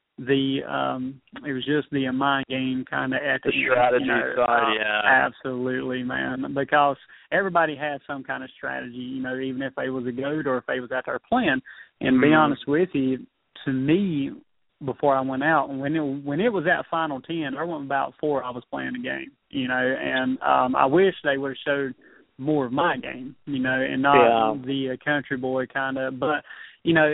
Speaker 8: the um it was just the mind game kind of at
Speaker 7: the
Speaker 8: the
Speaker 7: strategy
Speaker 8: you know,
Speaker 7: side,
Speaker 8: uh,
Speaker 7: yeah,
Speaker 8: absolutely, man. Because everybody had some kind of strategy, you know, even if they was a goat or if they was out there playing. And
Speaker 7: mm-hmm.
Speaker 8: to be honest with you, to me, before I went out, when it when it was that final ten, there wasn't about four I was playing the game, you know, and um I wish they would have showed more of my game, you know, and not
Speaker 7: yeah.
Speaker 8: the uh, country boy kind of, but you know.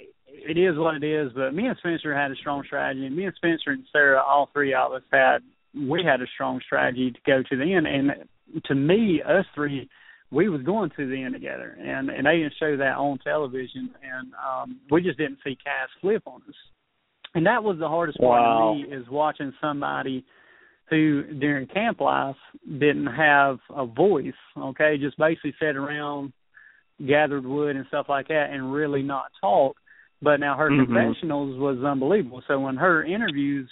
Speaker 8: It is what it is, but me and Spencer had a strong strategy, and me and Spencer and Sarah, all three of us had, we had a strong strategy to go to the end, and to me, us three, we was going to the end together, and, and they didn't show that on television, and um, we just didn't see Cass flip on us. And that was the hardest part
Speaker 7: wow.
Speaker 8: to me, is watching somebody who during camp life didn't have a voice, okay, just basically sat around, gathered wood and stuff like that and really not talk. But now her mm-hmm. confessionals was unbelievable. So when her interviews,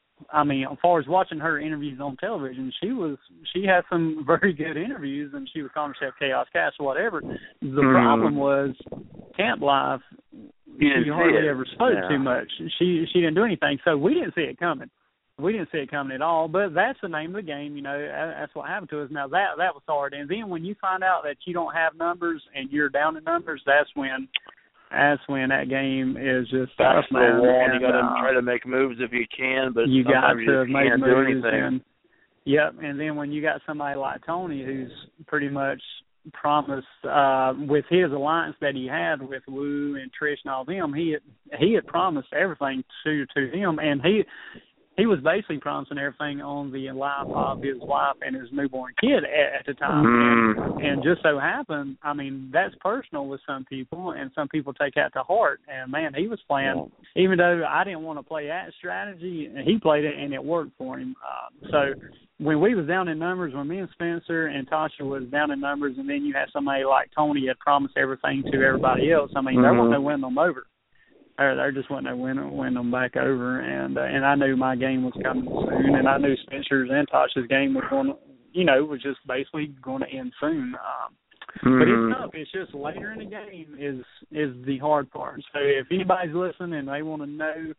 Speaker 8: I mean, as far as watching her interviews on television, she was she had some very good interviews, and she was calling herself Chaos Cass or whatever. The mm-hmm. problem was camp life. She hardly ever spoke yeah. too much. She she didn't do anything, so we didn't see it coming. We didn't see it coming at all. But that's the name of the game, you know. That's what happened to us. Now that that was hard. And then when you find out that you don't have numbers and you're down in numbers, that's when. That's when that game is just
Speaker 7: that's
Speaker 8: tough, man.
Speaker 7: The wall, and
Speaker 8: and
Speaker 7: you got to
Speaker 8: uh,
Speaker 7: try to make moves if you can, but
Speaker 8: you got
Speaker 7: sometimes
Speaker 8: to
Speaker 7: you just
Speaker 8: make
Speaker 7: can't
Speaker 8: moves.
Speaker 7: do anything.
Speaker 8: And, yep, and then when you got somebody like Tony, who's pretty much promised uh, with his alliance that he had with Woo and Trish and all them, he had, he had promised everything to to him, and he. He was basically promising everything on the life of his wife and his newborn kid at, at the time.
Speaker 7: Mm.
Speaker 8: And, and just so happened, I mean, that's personal with some people, and some people take that to heart. And, man, he was playing, yeah. even though I didn't want to play that strategy, he played it, and it worked for him. Uh, so when we was down in numbers, when me and Spencer and Tasha was down in numbers, and then you had somebody like Tony had promised everything to everybody else, I mean, mm-hmm. there wasn't no winning them over. There, there just wasn't no win, win them back over, and uh, and I knew my game was coming soon, and I knew Spencer's and Tasha's game was going to, you know, was just basically going to end soon. Um, mm-hmm. But it's tough. It's just later in the game is is the hard part. So if anybody's listening and they want to know,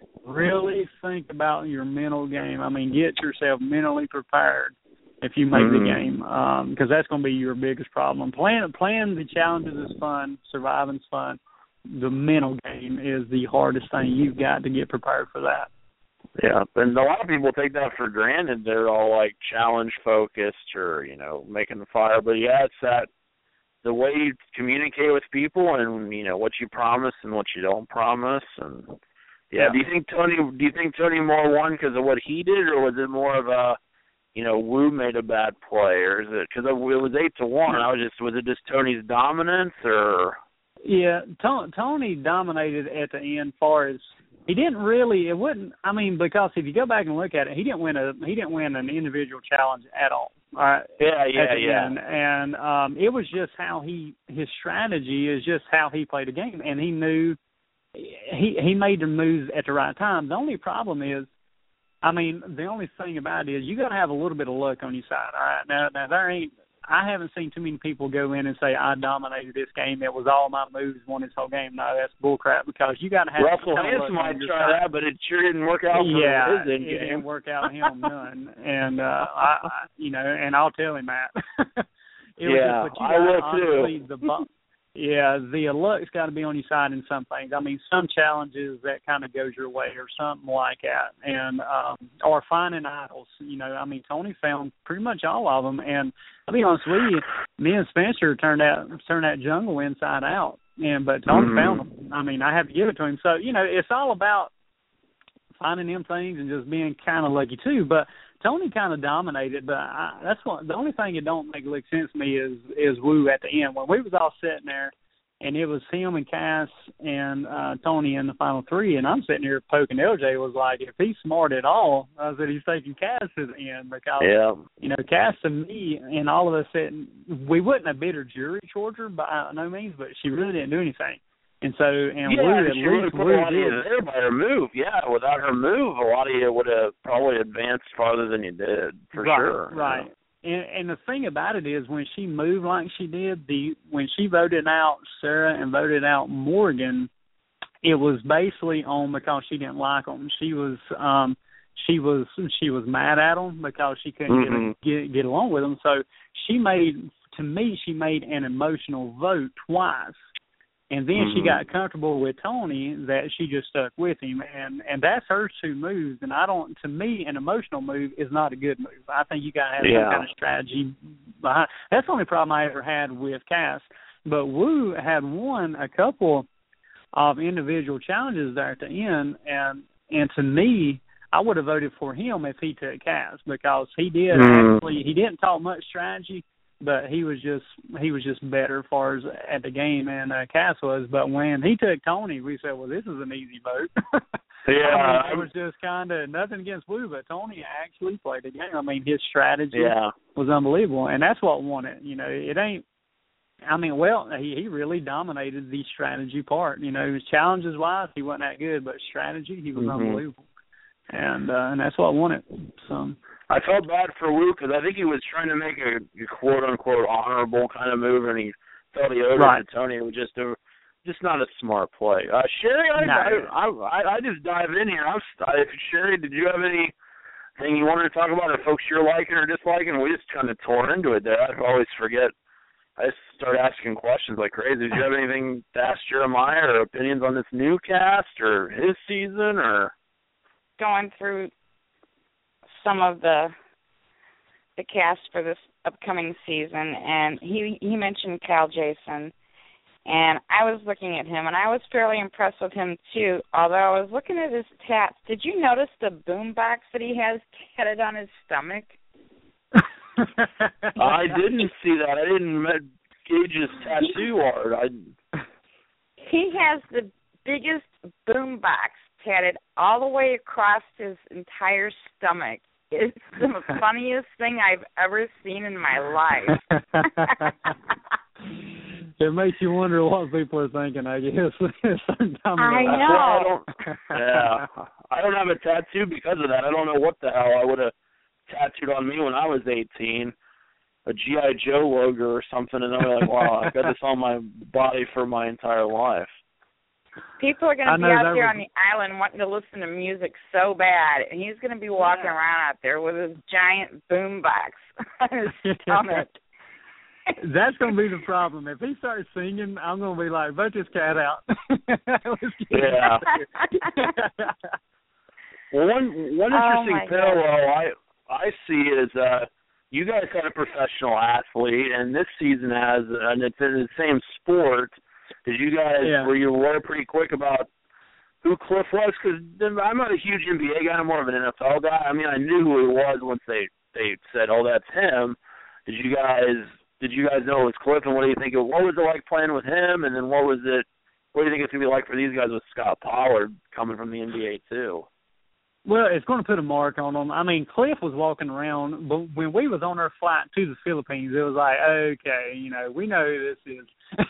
Speaker 8: really think about your mental game. I mean, get yourself mentally prepared if you make mm-hmm. the game, because um, that's going to be your biggest problem. Playing playing the challenges is fun. Surviving's fun. The mental game is the hardest thing. You've got to get prepared for that.
Speaker 7: Yeah, and a lot of people take that for granted. They're all like challenge focused or, you know, making the fire. But yeah, it's that the way you communicate with people and, you know, what you promise and what you don't promise. And yeah, yeah. do you think Tony? Do you think Tony Moore won because of what he did, or was it more of a, you know, Woo made a bad play, or is it because it was eight to one? I was just was it just Tony's dominance or?
Speaker 8: Yeah, Tony dominated at the end. Far as he didn't really, it wouldn't. I mean, because if you go back and look at it, he didn't win a he didn't win an individual challenge at all. All right.
Speaker 7: Yeah, yeah, yeah.
Speaker 8: End. And um, it was just how he his strategy is just how he played the game, and he knew he he made the moves at the right time. The only problem is, I mean, the only thing about it is you got to have a little bit of luck on your side. All right. Now, now there ain't. I haven't seen too many people go in and say, I dominated this game. It was all my moves won this whole game. No, that's bullcrap because you got to have
Speaker 7: Russell Hanson might try that, but it sure didn't work out for
Speaker 8: yeah,
Speaker 7: his end
Speaker 8: it
Speaker 7: game.
Speaker 8: didn't work out him none. And, uh, I, I, you know, and I'll tell him that. it
Speaker 7: yeah,
Speaker 8: was just, but you
Speaker 7: I will
Speaker 8: honestly,
Speaker 7: too.
Speaker 8: The, yeah, the luck's got to be on your side in some things. I mean, some challenges that kind of goes your way or something like that. And, um, or finding idols, you know, I mean, Tony found pretty much all of them. And I'll be honest with you, me and Spencer turned that, turned that jungle inside out. And, but Tony mm-hmm. found them. I mean, I have to give it to him. So, you know, it's all about finding them things and just being kind of lucky too. But Tony kind of dominated, but I, that's what the only thing that don't make lick sense to me is is Woo at the end when we was all sitting there, and it was him and Cass and uh, Tony in the final three, and I'm sitting here poking L J. Was like, if he's smart at all, I said he's taking Cass to the end because
Speaker 7: yeah.
Speaker 8: you know Cass to me and all of us said we wouldn't have bid her jury torture by no means, but she really didn't do anything. And so, and
Speaker 7: yeah,
Speaker 8: Woo,
Speaker 7: she really put a lot of you there by her move. Yeah, without her move, a lot of you would have probably advanced farther than you did, for
Speaker 8: right,
Speaker 7: sure.
Speaker 8: Right. You know? And, and the thing about it is, when she moved like she did, the when she voted out Sarah and voted out Morgan, it was basically on because she didn't like them. She was, um, she was, she was mad at them because she couldn't mm-hmm. get, get get along with them. So she made, to me, she made an emotional vote twice. And then mm-hmm. she got comfortable with Tony that she just stuck with him, and, and that's her two moves. And I don't, to me, an emotional move is not a good move. I think you got to have
Speaker 7: yeah.
Speaker 8: some kind of strategy behind. That's the only problem I ever had with Cass. But Woo had won a couple of individual challenges there at the end, and and to me, I would have voted for him if he took Cass because he did mm-hmm. actually he didn't talk much strategy. But he was just he was just better as far as at the game, and uh, Cass was. But when he took Tony, we said, well, this is an easy vote.
Speaker 7: Yeah,
Speaker 8: I mean, it was just kind of nothing against Woo, but Tony actually played the game. I mean, his strategy
Speaker 7: yeah.
Speaker 8: was unbelievable, and that's what won it. You know, it ain't. I mean, well, he he really dominated the strategy part. You know, his challenges wise, he wasn't that good, but strategy, he was
Speaker 7: mm-hmm.
Speaker 8: unbelievable, and uh, and that's what won it. So
Speaker 7: I felt bad for Woo because I think he was trying to make a, a quote unquote honorable kind of move, and he felt he owed
Speaker 8: right.
Speaker 7: it to Tony. It was just a just not a smart play. Uh, Sherry, I,
Speaker 8: no.
Speaker 7: I, I I just dive in here. I'm I, Sherry, did you have anything you wanted to talk about, or folks you're liking or disliking? We just kind of tore into it there. I always forget. I just start asking questions like crazy. Do you have anything to ask Jeremiah or opinions on this new cast or his season or
Speaker 4: going through some of the the cast for this upcoming season, and he he mentioned Cal Jason, and I was looking at him, and I was fairly impressed with him too. Although I was looking at his tats, did you notice the boombox that he has tatted on his stomach?
Speaker 7: I didn't see that. I didn't gauge his tattoo art. I...
Speaker 4: He has the biggest boombox tatted all the way across his entire stomach. It's the funniest thing I've ever seen in my life.
Speaker 8: It makes you wonder what people are thinking, I guess.
Speaker 4: I know.
Speaker 7: I don't, yeah. I don't have a tattoo because of that. I don't know what the hell I would have tattooed on me when I was eighteen. A G I Joe logo or something, and I'm like, wow, I've got this on my body for my entire life.
Speaker 4: People are going to be out there
Speaker 8: was...
Speaker 4: on the island wanting to listen to music so bad, and he's going to be walking
Speaker 7: yeah.
Speaker 4: around out there with his giant boombox on his stomach.
Speaker 8: That's going to be the problem. If he starts singing, I'm going to be like, vote this cat out.
Speaker 7: Yeah. Well, one one interesting
Speaker 4: oh
Speaker 7: parallel I I see is uh, you guys had a professional athlete, and this season has, and it's in the same sport. Did you guys
Speaker 8: yeah.
Speaker 7: were you aware pretty quick about who Cliff was? Because I'm not a huge N B A guy. I'm more of an N F L guy. I mean, I knew who he was once they they said, "Oh, that's him." Did you guys did you guys know it was Cliff? And what do you think? It, what was it like playing with him? And then what was it? What do you think it's gonna be like for these guys with Scott Pollard coming from the N B A too?
Speaker 8: Well, it's going to put a mark on them. I mean, Cliff was walking around, but when we was on our flight to the Philippines, it was like, okay, you know, we know who this is.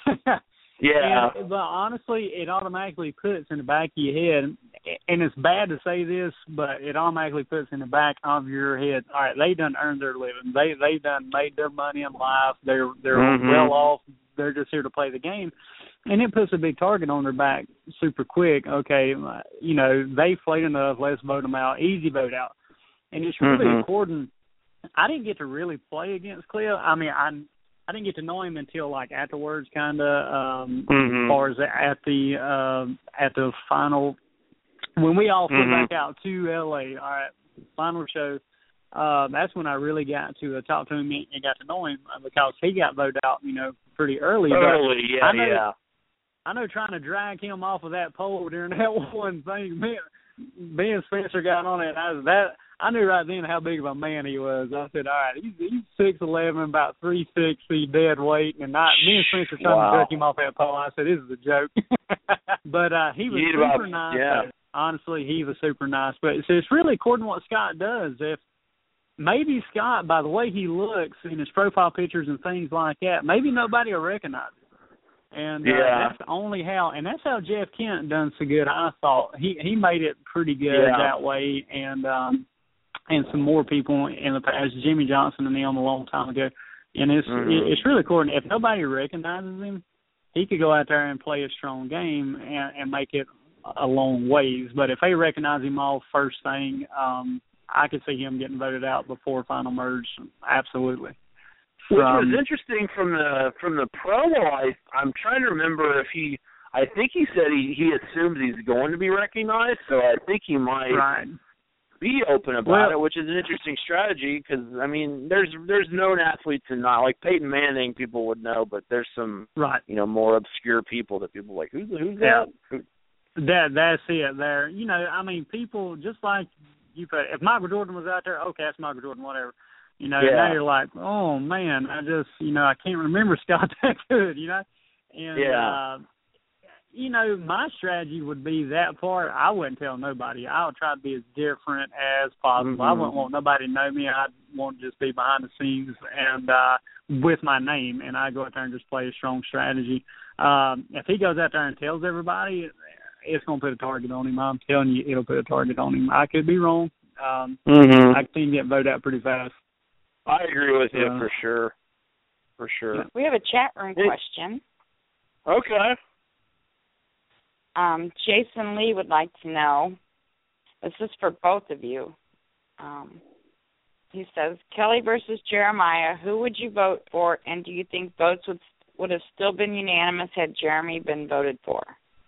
Speaker 7: Yeah.
Speaker 8: And, but honestly, it automatically puts in the back of your head, and it's bad to say this, but it automatically puts in the back of your head, all right, they done earned their living. They they done made their money in life. They're they're
Speaker 7: mm-hmm.
Speaker 8: well off. They're just here to play the game. And it puts a big target on their back super quick. Okay, you know, they played enough. Let's vote them out. Easy vote out. And it's really
Speaker 7: mm-hmm.
Speaker 8: important. I didn't get to really play against Cliff. I mean, I I didn't get to know him until like afterwards, kind of. Um,
Speaker 7: mm-hmm.
Speaker 8: As far as at the uh, at the final, when we all flew
Speaker 7: mm-hmm.
Speaker 8: back out to L A. All right, final show. Uh, that's when I really got to uh, talk to him and got to know him because he got voted out, you know, pretty early.
Speaker 7: Early,
Speaker 8: but
Speaker 7: yeah,
Speaker 8: I know,
Speaker 7: yeah.
Speaker 8: I know trying to drag him off of that pole during that one thing, me, me and Spencer got on it. And I was that I knew right then how big of a man he was. I said, all right, he's he's six eleven, about three sixty, dead weight, and I, me and Spencer trying
Speaker 7: wow.
Speaker 8: to jerk him off that pole. I said, this is a joke. But uh, he was
Speaker 7: you
Speaker 8: super
Speaker 7: about,
Speaker 8: nice.
Speaker 7: Yeah.
Speaker 8: Honestly, he was super nice. But so it's really according to what Scott does. If maybe Scott, by the way he looks in his profile pictures and things like that, maybe nobody will recognize him. And uh,
Speaker 7: yeah.
Speaker 8: that's only how, and that's how Jeff Kent done so good. I thought he he made it pretty good
Speaker 7: yeah.
Speaker 8: that way, and um, and some more people in the past, Jimmy Johnson and them a long time ago. And it's
Speaker 7: mm-hmm.
Speaker 8: it, it's really cool. If nobody recognizes him, he could go out there and play a strong game and, and make it a long ways. But if they recognize him all first thing, um, I could see him getting voted out before final merge. Absolutely.
Speaker 7: Which
Speaker 8: From,
Speaker 7: was interesting from the from the promo. I I'm trying to remember if he. I think he said he he assumes he's going to be recognized, so I think he might
Speaker 8: right.
Speaker 7: be open about
Speaker 8: well,
Speaker 7: it, which is an interesting strategy because I mean, there's there's known athletes and not like Peyton Manning, people would know, but there's some
Speaker 8: right.
Speaker 7: you know more obscure people that people are like who's who's
Speaker 8: yeah.
Speaker 7: that? Who?
Speaker 8: That that's it. There, you know, I mean, people just like you put. If Michael Jordan was out there, okay, that's Michael Jordan, whatever. You know,
Speaker 7: yeah.
Speaker 8: now you're like, oh, man, I just, you know, I can't remember Scott that good, you know? And,
Speaker 7: yeah.
Speaker 8: uh, you know, my strategy would be that part. I wouldn't tell nobody. I would try to be as different as possible. Mm-hmm. I wouldn't want nobody to know me. I'd want to just be behind the scenes and uh, with my name, and I go out there and just play a strong strategy. Um, if he goes out there and tells everybody, it's going to put a target on him. I'm telling you, it'll put a target on him. I could be wrong. Um, mm-hmm. I think get voted out pretty fast.
Speaker 7: I agree with you uh, for sure. For sure.
Speaker 4: We have a chat room question.
Speaker 7: Okay.
Speaker 4: Um, Jason Lee would like to know, this is for both of you. Um, he says, Kelly versus Jeremiah, who would you vote for, and do you think votes would would have still been unanimous had Jeremy been voted for?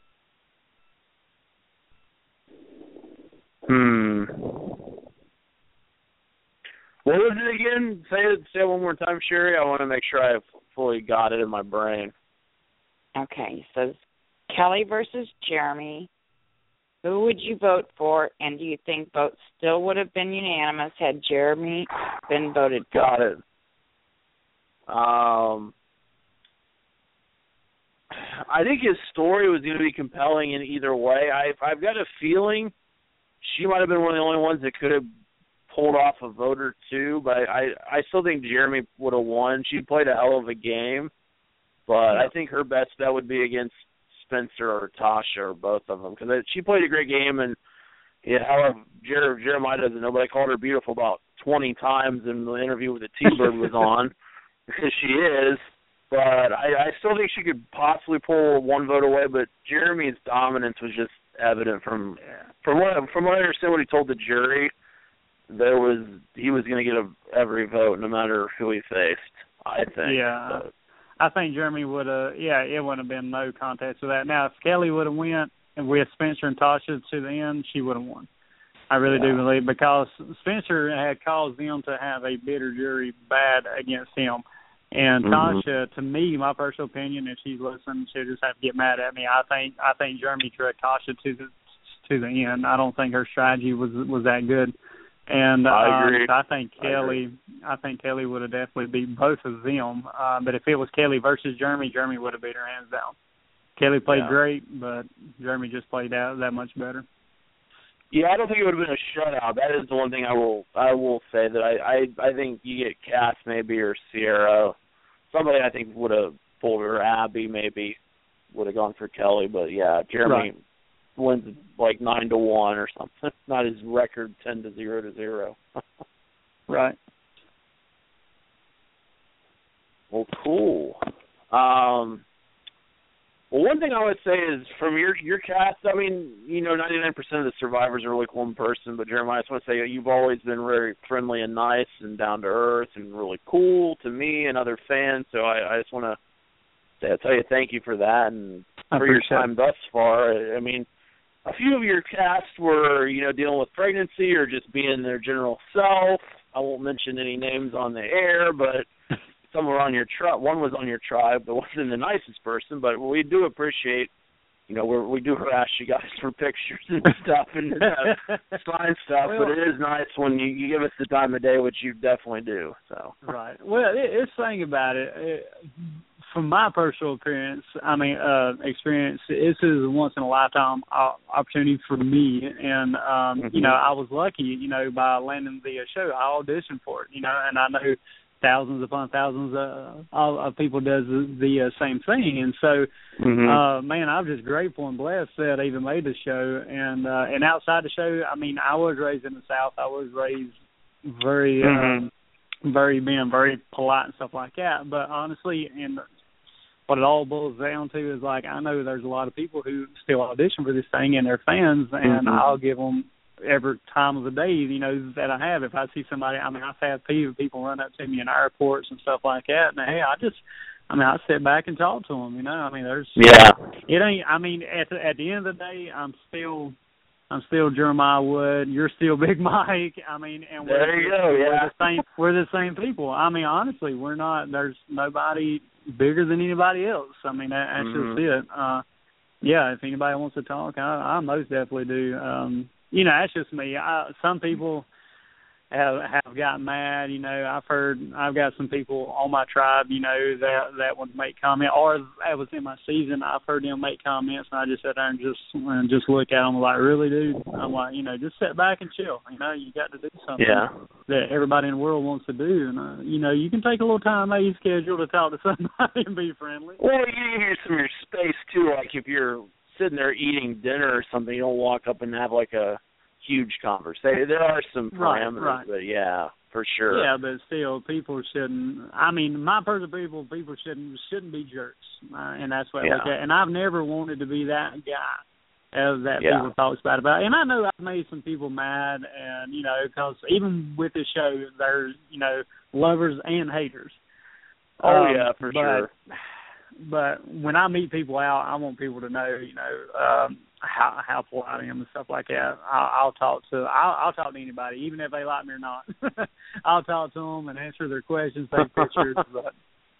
Speaker 7: Hmm. What was it again? Say it, say it one more time, Sherry. I want to make sure I fully got it in my brain.
Speaker 4: Okay. He says, Kelly versus Jeremy, who would you vote for, and do you think votes still would have been unanimous had Jeremy been voted for?
Speaker 7: Got it. Um, I think his story was going to be compelling in either way. I, I've got a feeling she might have been one of the only ones that could have pulled off a vote or two, but I, I still think Jeremy would have won. She played a hell of a game, but yeah. I think her best bet would be against Spencer or Tasha or both of them, because she played a great game, and yeah, however, Jer- Jeremiah doesn't know, but I called her beautiful about twenty times in the interview with the T-Bird was on, because she is, but I, I still think she could possibly pull one vote away, but Jeremy's dominance was just evident from from what from what I understand what he told the jury. There was he was going to get a, every vote no matter who he faced, I think.
Speaker 8: Yeah.
Speaker 7: But,
Speaker 8: I think Jeremy would have, yeah, it wouldn't have been no contest with that. Now, if Kelly would have went and with Spencer and Tasha to the end, she would have won. I really yeah. do believe, because Spencer had caused them to have a bitter jury bad against him. And mm-hmm. Tasha, to me, my personal opinion, if she's listening, she'll just have to get mad at me. I think I think Jeremy tracked Tasha to the to the end. I don't think her strategy was was that good. And
Speaker 7: I, agree.
Speaker 8: Uh, I think Kelly, I, I think Kelly would have definitely beat both of them. Uh, but if it was Kelly versus Jeremy, Jeremy would have beat her hands down. Kelly played
Speaker 7: yeah.
Speaker 8: great, but Jeremy just played out that much better.
Speaker 7: Yeah, I don't think it would have been a shutout. That is the one thing I will I will say that I I, I think you get Cass maybe or Sierra, somebody I think would have pulled her. Abby maybe would have gone for Kelly, but yeah, Jeremy.
Speaker 8: Right.
Speaker 7: Wins like nine to one or something. Not his record ten to zero to zero.
Speaker 8: Right.
Speaker 7: Well, cool. Um, well, one thing I would say is from your your cast. I mean, you know, ninety nine percent of the survivors are like one person. But Jeremiah, I just want to say you've always been very friendly and nice and down to earth and really cool to me and other fans. So I, I just want to say, I'll tell you thank you for that and for your time thus far. I mean. A few of your cast were, you know, dealing with pregnancy or just being their general self. I won't mention any names on the air, but some were on your tribe. One was on your tribe, but wasn't the nicest person. But we do appreciate, you know, we're, we do harass you guys for pictures and stuff and uh, sign stuff. Well, but it is nice when you, you give us the time of day, which you definitely do. So
Speaker 8: right. Well, it, it's thing about it. it From my personal appearance, I mean, uh, experience, this is a once in a lifetime opportunity for me. And, um, mm-hmm. you know, I was lucky, you know, by landing the show. I auditioned for it, you know, and I know thousands upon thousands uh, of people does the, the uh, same thing. And so, mm-hmm. uh, man, I'm just grateful and blessed that I even made the show. And, uh, and outside the show, I mean, I was raised in the South. I was raised very, mm-hmm. um, very, being very polite and stuff like that. But honestly, and what it all boils down to is, like, I know there's a lot of people who still audition for this thing and they're fans, and mm-hmm. I'll give them every time of the day, you know, that I have. If I see somebody, I mean, I've had people run up to me in airports and stuff like that, and, hey, I just, I mean, I sit back and talk to them, you know. I mean, there's,
Speaker 7: yeah.
Speaker 8: It ain't, I mean, at the, at the end of the day, I'm still, I'm still Jeremiah Wood. You're still Big Mike. I mean, and we're,
Speaker 7: there you go, yeah.
Speaker 8: we're the same. We're the same people. I mean, honestly, we're not. There's nobody bigger than anybody else. I mean, that, that's mm-hmm. just it. Uh, yeah, if anybody wants to talk, I, I most definitely do. Um, you know, that's just me. I, some people, have have gotten mad. You know, I've heard I've got some people on my tribe, you know, that that would make comment, or that was in my season. I've heard them make comments, and I just sat there and just and just look at them like, really, dude? I'm like, you know, just sit back and chill. You know, you got to do something
Speaker 7: yeah.
Speaker 8: that everybody in the world wants to do, and uh, you know, you can take a little time out of your schedule to talk to somebody and be friendly.
Speaker 7: Well, you need some of your space too. Like if you're sitting there eating dinner or something, you don't walk up and have like a huge conversation. There are some parameters,
Speaker 8: right, right.
Speaker 7: but yeah, for sure.
Speaker 8: Yeah, but still, people shouldn't. I mean, my personal people, people shouldn't shouldn't be jerks, uh, and that's what.
Speaker 7: Yeah.
Speaker 8: Like that. And I've never wanted to be that guy, as that
Speaker 7: yeah.
Speaker 8: people talks about about. And I know I've made some people mad, and you know, because even with this show, there's you know lovers and haters.
Speaker 7: Oh
Speaker 8: um,
Speaker 7: yeah, for
Speaker 8: but,
Speaker 7: sure.
Speaker 8: But when I meet people out, I want people to know, you know. Um, how how polite I am and stuff like that. I'll, I'll talk to I'll, I'll talk to anybody, even if they like me or not. I'll talk to them and answer their questions, take pictures. But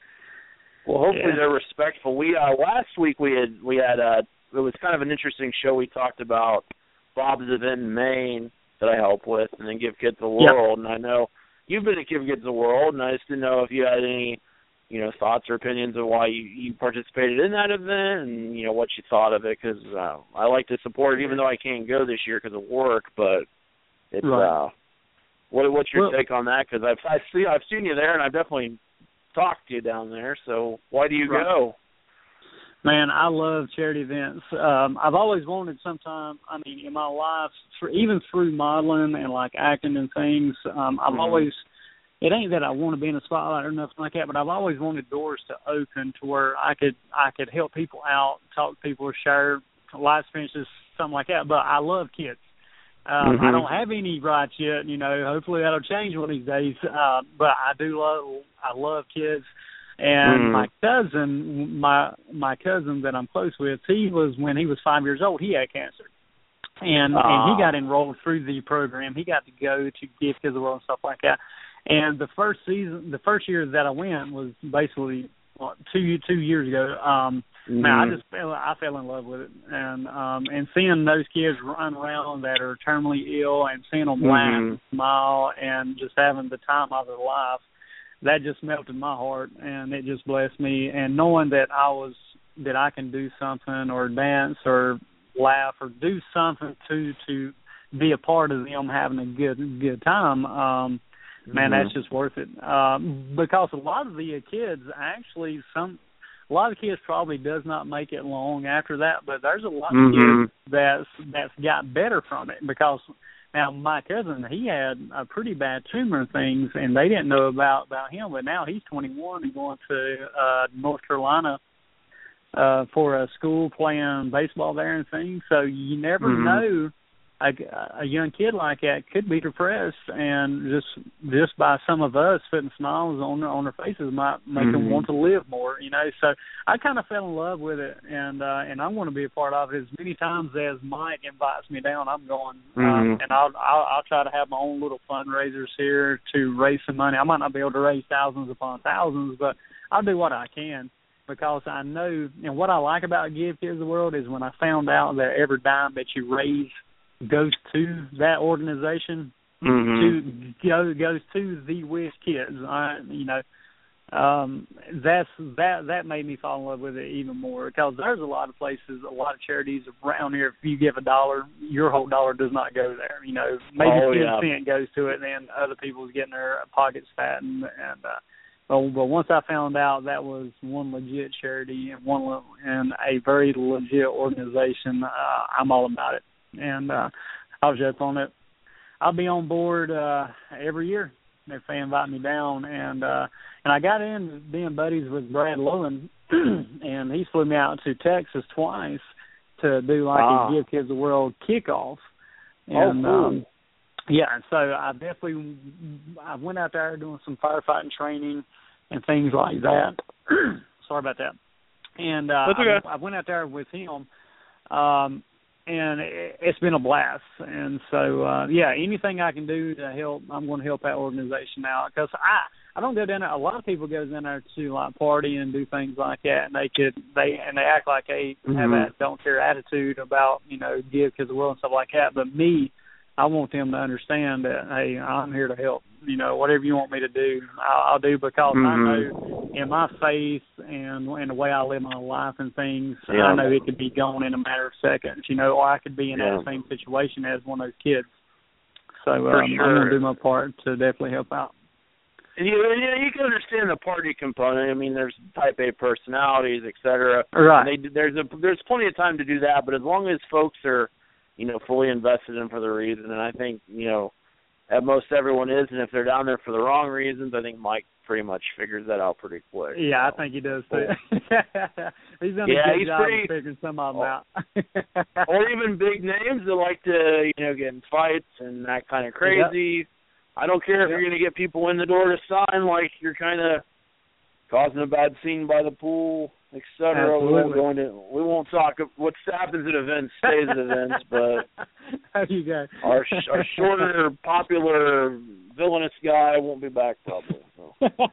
Speaker 7: well, hopefully
Speaker 8: yeah.
Speaker 7: they're respectful. We uh, last week we had we had uh, it was kind of an interesting show. We talked about Bob's event in Maine that I help with, and then Give Kids the World. Yep. And I know you've been at Give Kids the World, and I just didn't know if you had any. You know, thoughts or opinions of why you, you participated in that event and, you know, what you thought of it, because uh, I like to support it, even though I can't go this year because of work, but it's,
Speaker 8: right.
Speaker 7: uh, what, what's your
Speaker 8: well,
Speaker 7: take on that? Because I've, I've, see, I've seen you there, and I've definitely talked to you down there, so why do you
Speaker 8: right.
Speaker 7: go?
Speaker 8: Man, I love charity events. Um, I've always wanted sometime, I mean, in my life, for, even through modeling and, like, acting and things, um, I've mm-hmm. always... It ain't that I want to be in a spotlight or nothing like that, but I've always wanted doors to open to where I could I could help people out, talk to people, share life experiences, something like that. But I love kids. Um,
Speaker 7: mm-hmm.
Speaker 8: I don't have any rights yet, you know. Hopefully that'll change one of these days. Uh, but I do love I love kids. And mm-hmm. my cousin, my my cousin that I'm close with, he was when he was five years old, he had cancer. And
Speaker 7: uh.
Speaker 8: and he got enrolled through the program. He got to go to Give Kids the World and stuff like that. And the first season, the first year that I went was basically well, two two years ago. Um,
Speaker 7: mm-hmm.
Speaker 8: Man, I just fell, I fell in love with it, and um, and seeing those kids run around that are terminally ill, and seeing them
Speaker 7: mm-hmm.
Speaker 8: laugh, and smile, and just having the time of their life, that just melted my heart, and it just blessed me. And knowing that I was that I can do something, or dance, or laugh, or do something to to be a part of them having a good good time. Um, Man,
Speaker 7: mm-hmm.
Speaker 8: that's just worth it. Um, because a lot of the kids actually, some, a lot of kids probably does not make it long after that. But there's a lot
Speaker 7: mm-hmm.
Speaker 8: of kids that's that's got better from it. Because now my cousin, he had a pretty bad tumor and things, and they didn't know about about him. But now he's twenty-one and going to uh, North Carolina uh, for a school playing baseball there and things. So you never
Speaker 7: mm-hmm.
Speaker 8: know. A, a young kid like that could be depressed, and just just by some of us putting smiles on their on their faces might make
Speaker 7: mm-hmm.
Speaker 8: them want to live more, you know. So I kind of fell in love with it, and uh, and I want to be a part of it. As many times as Mike invites me down, I'm going,
Speaker 7: mm-hmm.
Speaker 8: um, and I'll, I'll I'll try to have my own little fundraisers here to raise some money. I might not be able to raise thousands upon thousands, but I'll do what I can. Because I know, and what I like about Give Kids the World is when I found out that every dime that you raise goes to that organization,
Speaker 7: mm-hmm.
Speaker 8: to go goes to the Wish Kids. I, you know, um, that's that that made me fall in love with it even more. Because there's a lot of places, a lot of charities around here. If you give a dollar, your whole dollar does not go there. You know, maybe
Speaker 7: oh,
Speaker 8: ten
Speaker 7: yeah.
Speaker 8: cent goes to it, and then other people's getting their pockets fat. And, and uh, but, but once I found out that was one legit charity and one and a very legit organization, uh, I'm all about it. And uh, I was just on it. I'll be on board uh, every year if they invite me down. And uh, and I got in being buddies with Brad Lowen, and he flew me out to Texas twice to do like
Speaker 7: ah.
Speaker 8: a Give Kids the World kickoff. And,
Speaker 7: oh, cool.
Speaker 8: um, yeah, so I definitely I went out there doing some firefighting training and things like that. Sorry about that. And uh,
Speaker 7: okay.
Speaker 8: I, I went out there with him. Um, And it's been a blast. And so, uh, yeah, anything I can do to help, I'm going to help that organization out. Because I, I don't go down there. A lot of people go down there to, like, party and do things like that. And they could, they and they act like they
Speaker 7: mm-hmm.
Speaker 8: have that don't care attitude about, you know, Give Kids the World and stuff like that. But me, I want them to understand that, hey, I'm here to help. You know, whatever you want me to do, I'll, I'll do, because
Speaker 7: mm-hmm.
Speaker 8: I know in my faith and and the way I live my life and things,
Speaker 7: yeah.
Speaker 8: I know it could be gone in a matter of seconds. You know, or I could be in
Speaker 7: yeah.
Speaker 8: that same situation as one of those kids. So um,
Speaker 7: sure.
Speaker 8: I'm going to do my part to definitely help out.
Speaker 7: And you, you, know, you can understand the party component. I mean, there's type A personalities, et cetera.
Speaker 8: Right.
Speaker 7: They, there's a there's plenty of time to do that, but as long as folks are, you know, fully invested in for the reason, and I think, you know, at most everyone is, and if they're down there for the wrong reasons, I think Mike pretty much figures that out pretty quick.
Speaker 8: Yeah, I think he does too. He's done
Speaker 7: yeah,
Speaker 8: a good
Speaker 7: he's
Speaker 8: job
Speaker 7: pretty,
Speaker 8: of figuring some of them
Speaker 7: or,
Speaker 8: out.
Speaker 7: or even big names that like to, you know, get in fights and that kind of crazy. Yep. I don't care if yep. you're going to get people in the door to sign, like you're kind of causing a bad scene by the pool, et cetera. We won't go into, we won't talk. What happens at events stays at events, but
Speaker 8: how you go?
Speaker 7: our our shorter, popular, villainous guy won't be back probably. So.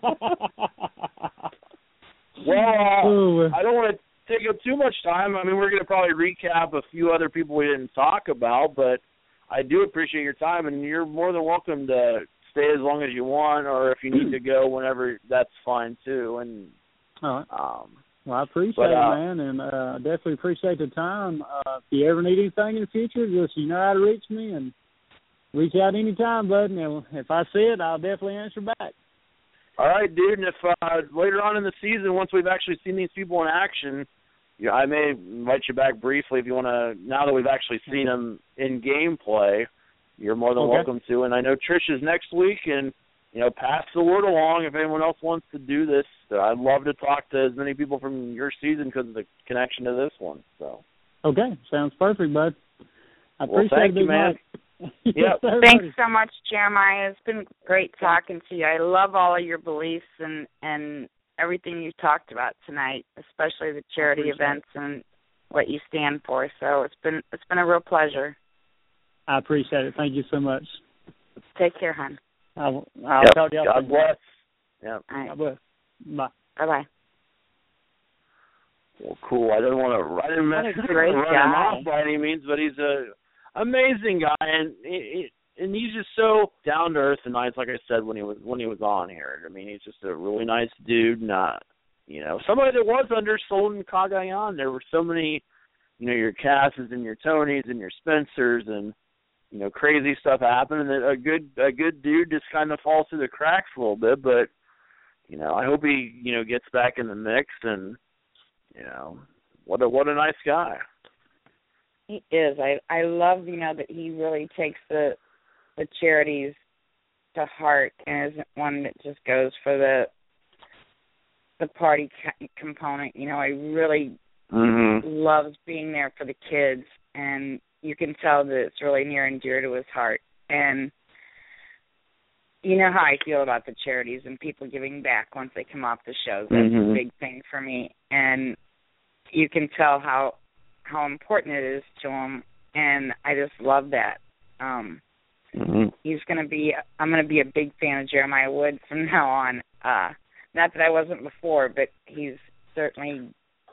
Speaker 7: Well, uh, I don't want to take up too much time. I mean, we're going to probably recap a few other people we didn't talk about, but I do appreciate your time, and you're more than welcome to stay as long as you want, or if you need to go whenever, that's fine too. And
Speaker 8: all right.
Speaker 7: um,
Speaker 8: well, I appreciate
Speaker 7: but, uh,
Speaker 8: it, man, and uh, definitely appreciate the time. Uh, if you ever need anything in the future, just you know how to reach me, and reach out anytime, bud. And if I see it, I'll definitely answer back.
Speaker 7: All right, dude. And if uh, later on in the season, once we've actually seen these people in action, yeah, I may invite you back briefly if you want to. Now that we've actually seen them in gameplay, you're more than
Speaker 8: okay.
Speaker 7: welcome to. And I know Trish is next week, and you know, pass the word along if anyone else wants to do this. I'd love to talk to as many people from your season because of the connection to this one. So.
Speaker 8: Okay, sounds perfect, bud. I
Speaker 7: well,
Speaker 8: appreciate
Speaker 7: thank
Speaker 8: it,
Speaker 7: you, man.
Speaker 8: Yep.
Speaker 4: Thanks so much, Jeremiah. It's been great talking to you. I love all of your beliefs and, and everything you talked about tonight, especially the charity events it. and what you stand for. So it's been it's been a real pleasure.
Speaker 8: I appreciate it. Thank you so much.
Speaker 4: Take care, hon.
Speaker 8: I'll, I'll
Speaker 7: yep.
Speaker 8: talk to you.
Speaker 7: God bless.
Speaker 8: Yeah.
Speaker 4: Right.
Speaker 8: God bless. Bye.
Speaker 4: Bye bye.
Speaker 7: Well, cool. I didn't want to. I didn't
Speaker 4: what a
Speaker 7: run
Speaker 4: great
Speaker 7: him
Speaker 4: guy.
Speaker 7: off by any means, but he's a amazing guy, and it, and he's just so down to earth and nice. Like I said when he was when he was on here, I mean, he's just a really nice dude. Not, you know, somebody that was undersold in Cagayan. There were so many, you know, your Casses and your Tonys and your Spencers, and you know, crazy stuff happened. And a good a good dude just kind of falls through the cracks a little bit. But you know, I hope he you know gets back in the mix. And you know, what a what a nice guy.
Speaker 4: He is. I I love, you know, that he really takes the the charities to heart and isn't one that just goes for the the party ca- component. You know, he really
Speaker 7: mm-hmm.
Speaker 4: loves being there for the kids, and you can tell that it's really near and dear to his heart. And you know how I feel about the charities and people giving back once they come off the shows. That's
Speaker 7: mm-hmm.
Speaker 4: a big thing for me. And you can tell how how important it is to him, and I just love that. Um,
Speaker 7: mm-hmm.
Speaker 4: He's going to be, I'm going to be a big fan of Jeremiah Wood from now on. Uh, not that I wasn't before, but he's certainly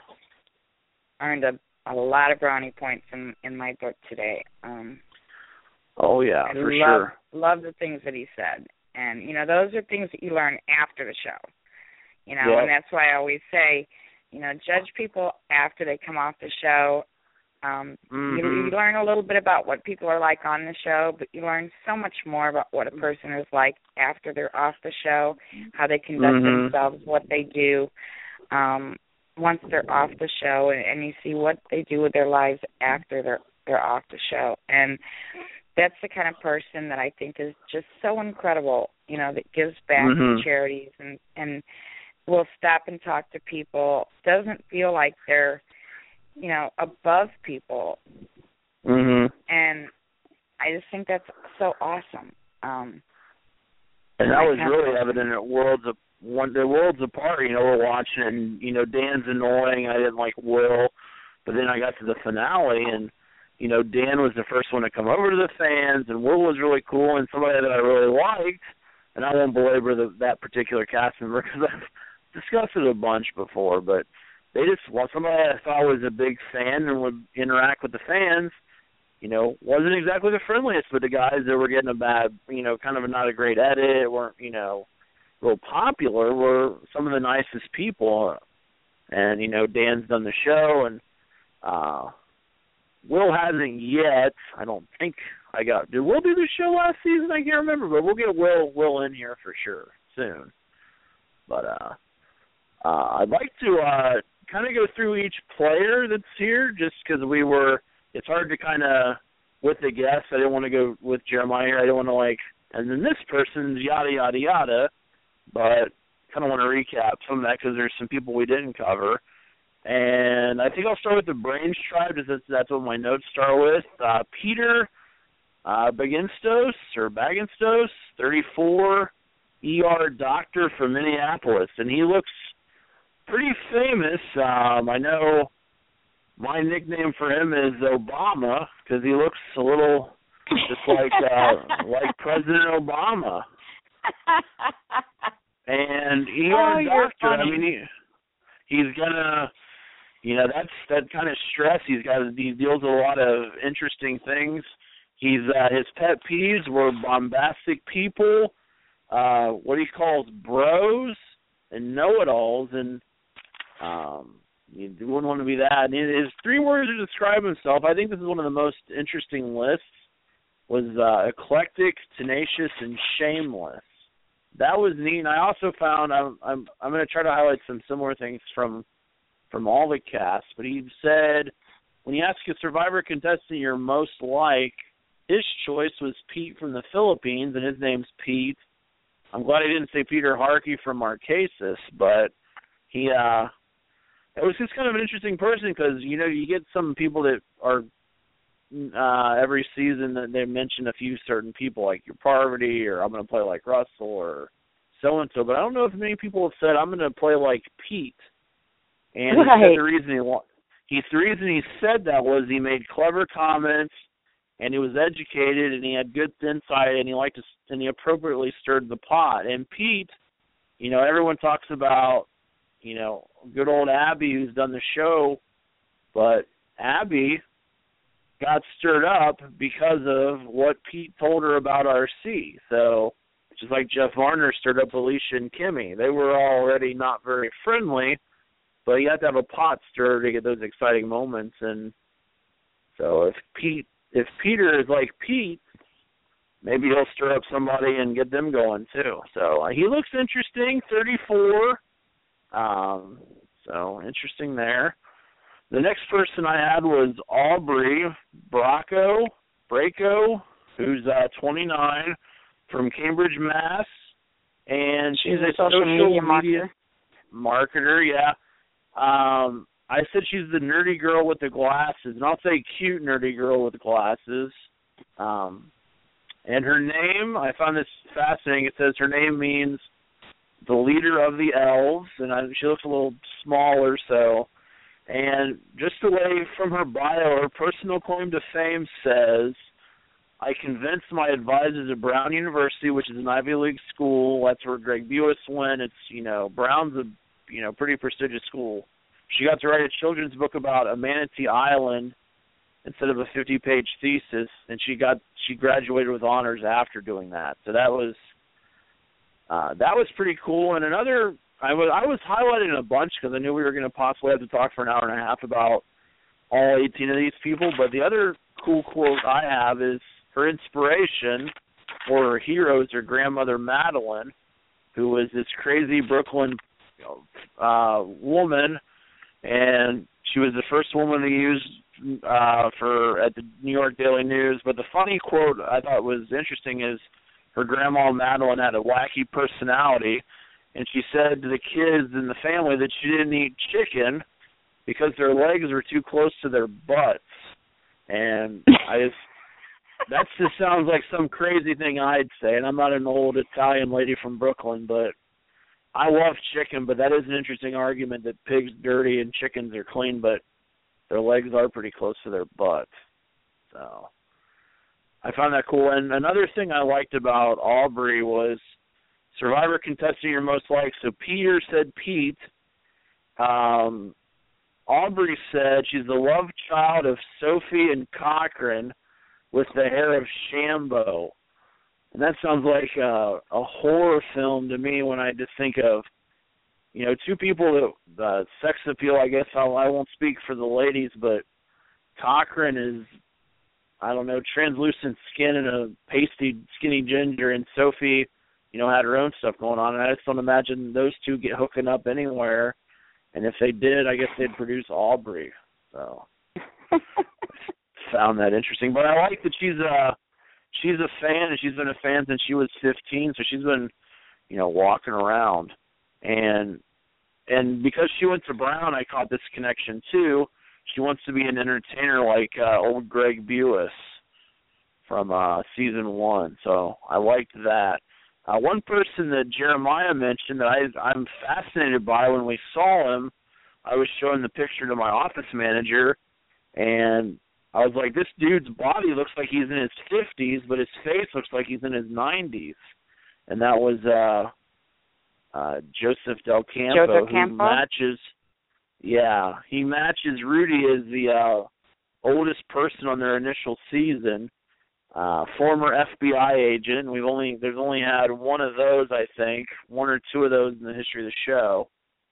Speaker 4: earned a, a lot of brownie points in, in my book today. Um,
Speaker 7: oh, yeah,
Speaker 4: I
Speaker 7: for
Speaker 4: love,
Speaker 7: sure.
Speaker 4: love the things that he said. And, you know, those are things that you learn after the show. You know,
Speaker 7: yep.
Speaker 4: and that's why I always say, you know, judge people after they come off the show. Um,
Speaker 7: mm-hmm.
Speaker 4: you, you learn a little bit about what people are like on the show, but you learn so much more about what a person is like after they're off the show, how they conduct
Speaker 7: mm-hmm.
Speaker 4: themselves, what they do um, once they're off the show, and, and you see what they do with their lives after they're they're off the show. And that's the kind of person that I think is just so incredible, you know, that gives back
Speaker 7: mm-hmm.
Speaker 4: to charities and, and will stop and talk to people, doesn't feel like they're, you know, above people.
Speaker 7: Mm-hmm.
Speaker 4: And I just think that's so awesome. Um,
Speaker 7: and that was really evident at Worlds of one the Worlds Apart, you know, we're watching and, you know, Dan's annoying, I didn't like Will, but then I got to the finale and, you know, Dan was the first one to come over to the fans and Will was really cool and somebody that I really liked, and I won't belabor the, that particular cast member because I've discussed it a bunch before, but they just, well, somebody I thought was a big fan and would interact with the fans, you know, wasn't exactly the friendliest with the guys that were getting a bad, you know, kind of a, not a great edit, weren't, you know, real popular, were some of the nicest people. And, you know, Dan's done the show, and uh, Will hasn't yet. I don't think I got, did Will do the show last season? I can't remember, but we'll get Will, Will in here for sure soon. But uh, uh, I'd like to uh, kind of go through each player that's here, just because we were, it's hard to kind of, with the guests, I didn't want to go with Jeremiah here. I didn't want to, like, and then this person's yada, yada, yada, but kind of want to recap some of that because there's some people we didn't cover. And I think I'll start with the Brains Tribe, because that's, that's what my notes start with. Uh, Peter uh, Baginstos, or Baginstos, thirty-four, E R doctor from Minneapolis, and he looks pretty famous. Um, I know my nickname for him is Obama, because he looks a little just like uh, like President Obama. And E R
Speaker 4: oh,
Speaker 7: doctor, I mean, he, he's gonna, you know, that's that kind of stress. He's got, he deals with a lot of interesting things. He's uh, his pet peeves were bombastic people, uh, what he calls bros and know-it-alls, and um, you wouldn't want to be that. And his three words to describe himself, I think this is one of the most interesting lists, was uh, eclectic, tenacious, and shameless. That was neat. And I also found, I'm I'm, I'm going to try to highlight some similar things from from all the cast, but he said, when you ask a Survivor contestant you're most like, his choice was Pete from the Philippines, and his name's Pete. I'm glad he didn't say Peter Harkey from Marquesas, but he, uh, it was just kind of an interesting person because, you know, you get some people that are, uh, every season that they mention a few certain people, like your Parvati, or I'm going to play like Russell, or so-and-so, but I don't know if many people have said, I'm going to play like Pete. And right. he said the reason he, he, the reason he said that was he made clever comments, and he was educated, and he had good insight, and he liked to, and he appropriately stirred the pot. And Pete, you know, everyone talks about, you know, good old Abby who's done the show, but Abby got stirred up because of what Pete told her about R C. So, just like Jeff Varner stirred up Alicia and Kimmy. They were already not very friendly, but you have to have a pot stirred to get those exciting moments. And so if Pete, if Peter is like Pete, maybe he'll stir up somebody and get them going too. So uh, he looks interesting, thirty-four. Um, so interesting there. The next person I had was Aubrey Bracco, Braco, who's uh, twenty-nine, from Cambridge, Mass. And she's, she's a, a social, social media, media marketer. marketer, yeah. Um, I said she's the nerdy girl with the glasses, and I'll say cute nerdy girl with the glasses. Um, and her name, I found this fascinating. It says her name means the leader of the elves, and I, she looks a little smaller, so. And just away from her bio, her personal claim to fame says, I convinced my advisors at Brown University, which is an Ivy League school. That's where Greg Buis went. It's, you know, Brown's a, you know, pretty prestigious school. She got to write a children's book about a Manatee Island instead of a fifty-page thesis, and she got she graduated with honors after doing that. So that was uh, that was pretty cool. And another, I was I was highlighting a bunch because I knew we were going to possibly have to talk for an hour and a half about all eighteen of these people. But the other cool quote I have is her inspiration, or her hero, is her grandmother Madeline, who was this crazy Brooklyn uh, woman. And she was the first woman to use uh, for at the New York Daily News. But the funny quote I thought was interesting is her grandma Madeline had a wacky personality, and she said to the kids in the family that she didn't eat chicken because their legs were too close to their butts. And I just that just sounds like some crazy thing I'd say. And I'm not an old Italian lady from Brooklyn, but I love chicken, but that is an interesting argument that pigs dirty and chickens are clean, but their legs are pretty close to their butt. So I found that cool. And another thing I liked about Aubrey was Survivor contestant you're most like. So Peter said Pete. Um, Aubrey said she's the love child of Sophie and Cochran, with the hair of Shambo. And that sounds like a, a horror film to me when I just think of, you know, two people that uh, sex appeal. I guess I'll, I won't speak for the ladies, but Cochran is, I don't know, translucent skin and a pasty, skinny ginger, and Sophie, you know, had her own stuff going on. And I just don't imagine those two get hooking up anywhere. And if they did, I guess they'd produce Aubrey. So found that interesting. But I like that she's a she's a fan, and she's been a fan since she was fifteen. So she's been, you know, walking around. And and because she went to Brown, I caught this connection too. She wants to be an entertainer like uh, old Greg Buis from uh, season one. So I liked that. Uh, one person that Jeremiah mentioned that I, I'm fascinated by when we saw him, I was showing the picture to my office manager, and I was like, this dude's body looks like he's in his fifties, but his face looks like he's in his nineties. And that was uh, uh, Joseph Del Campo,
Speaker 4: Joe Del Campo?
Speaker 7: who matches, yeah, he matches Rudy as the uh, oldest person on their initial season. Uh, former F B I agent. We've only there's only had one of those, I think, one or two of those in the history of the show.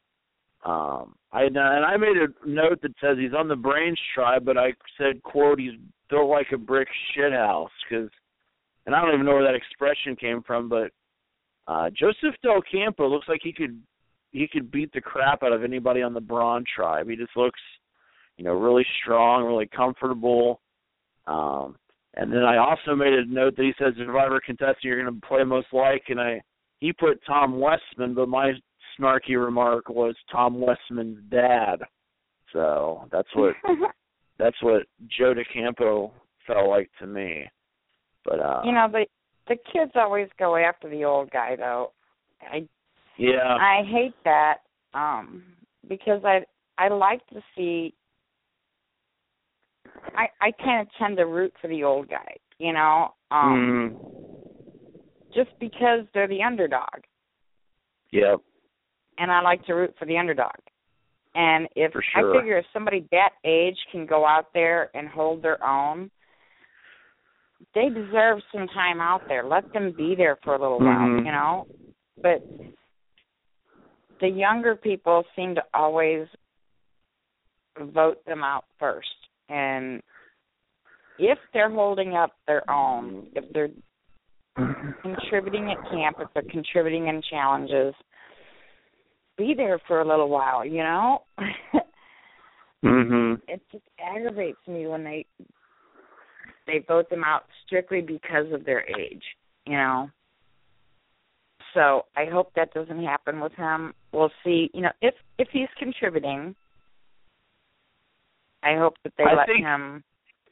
Speaker 7: Um, I and I made a note that says he's on the Brains tribe, but I said, quote, he's built like a brick shithouse, because, and I don't even know where that expression came from, but uh, Joseph Del Campo looks like he could he could beat the crap out of anybody on the Braun tribe. He just looks, you know, really strong, really comfortable. Um, And then I also made a note that he says Survivor contestant you're going to play most like, and I he put Tom Westman, but my snarky remark was Tom Westman's dad. So that's what that's what Joe DeCampo felt like to me. But uh,
Speaker 4: you know, the the kids always go after the old guy, though. I
Speaker 7: yeah,
Speaker 4: I hate that um, because I I like to see. I, I kind of tend to root for the old guy, you know, um,
Speaker 7: mm.
Speaker 4: just because they're the underdog.
Speaker 7: Yep.
Speaker 4: And I like to root for the underdog. And if
Speaker 7: for sure.
Speaker 4: I figure if somebody that age can go out there and hold their own, they deserve some time out there. Let them be there for a little
Speaker 7: mm-hmm.
Speaker 4: while, you know. But the younger people seem to always vote them out first. And if they're holding up their own, if they're contributing at camp, if they're contributing in challenges, be there for a little while, you know?
Speaker 7: mm-hmm.
Speaker 4: It just aggravates me when they they vote them out strictly because of their age, you know? So I hope that doesn't happen with him. We'll see, you know, if, if he's contributing, I hope that they
Speaker 7: I
Speaker 4: let
Speaker 7: think,
Speaker 4: him.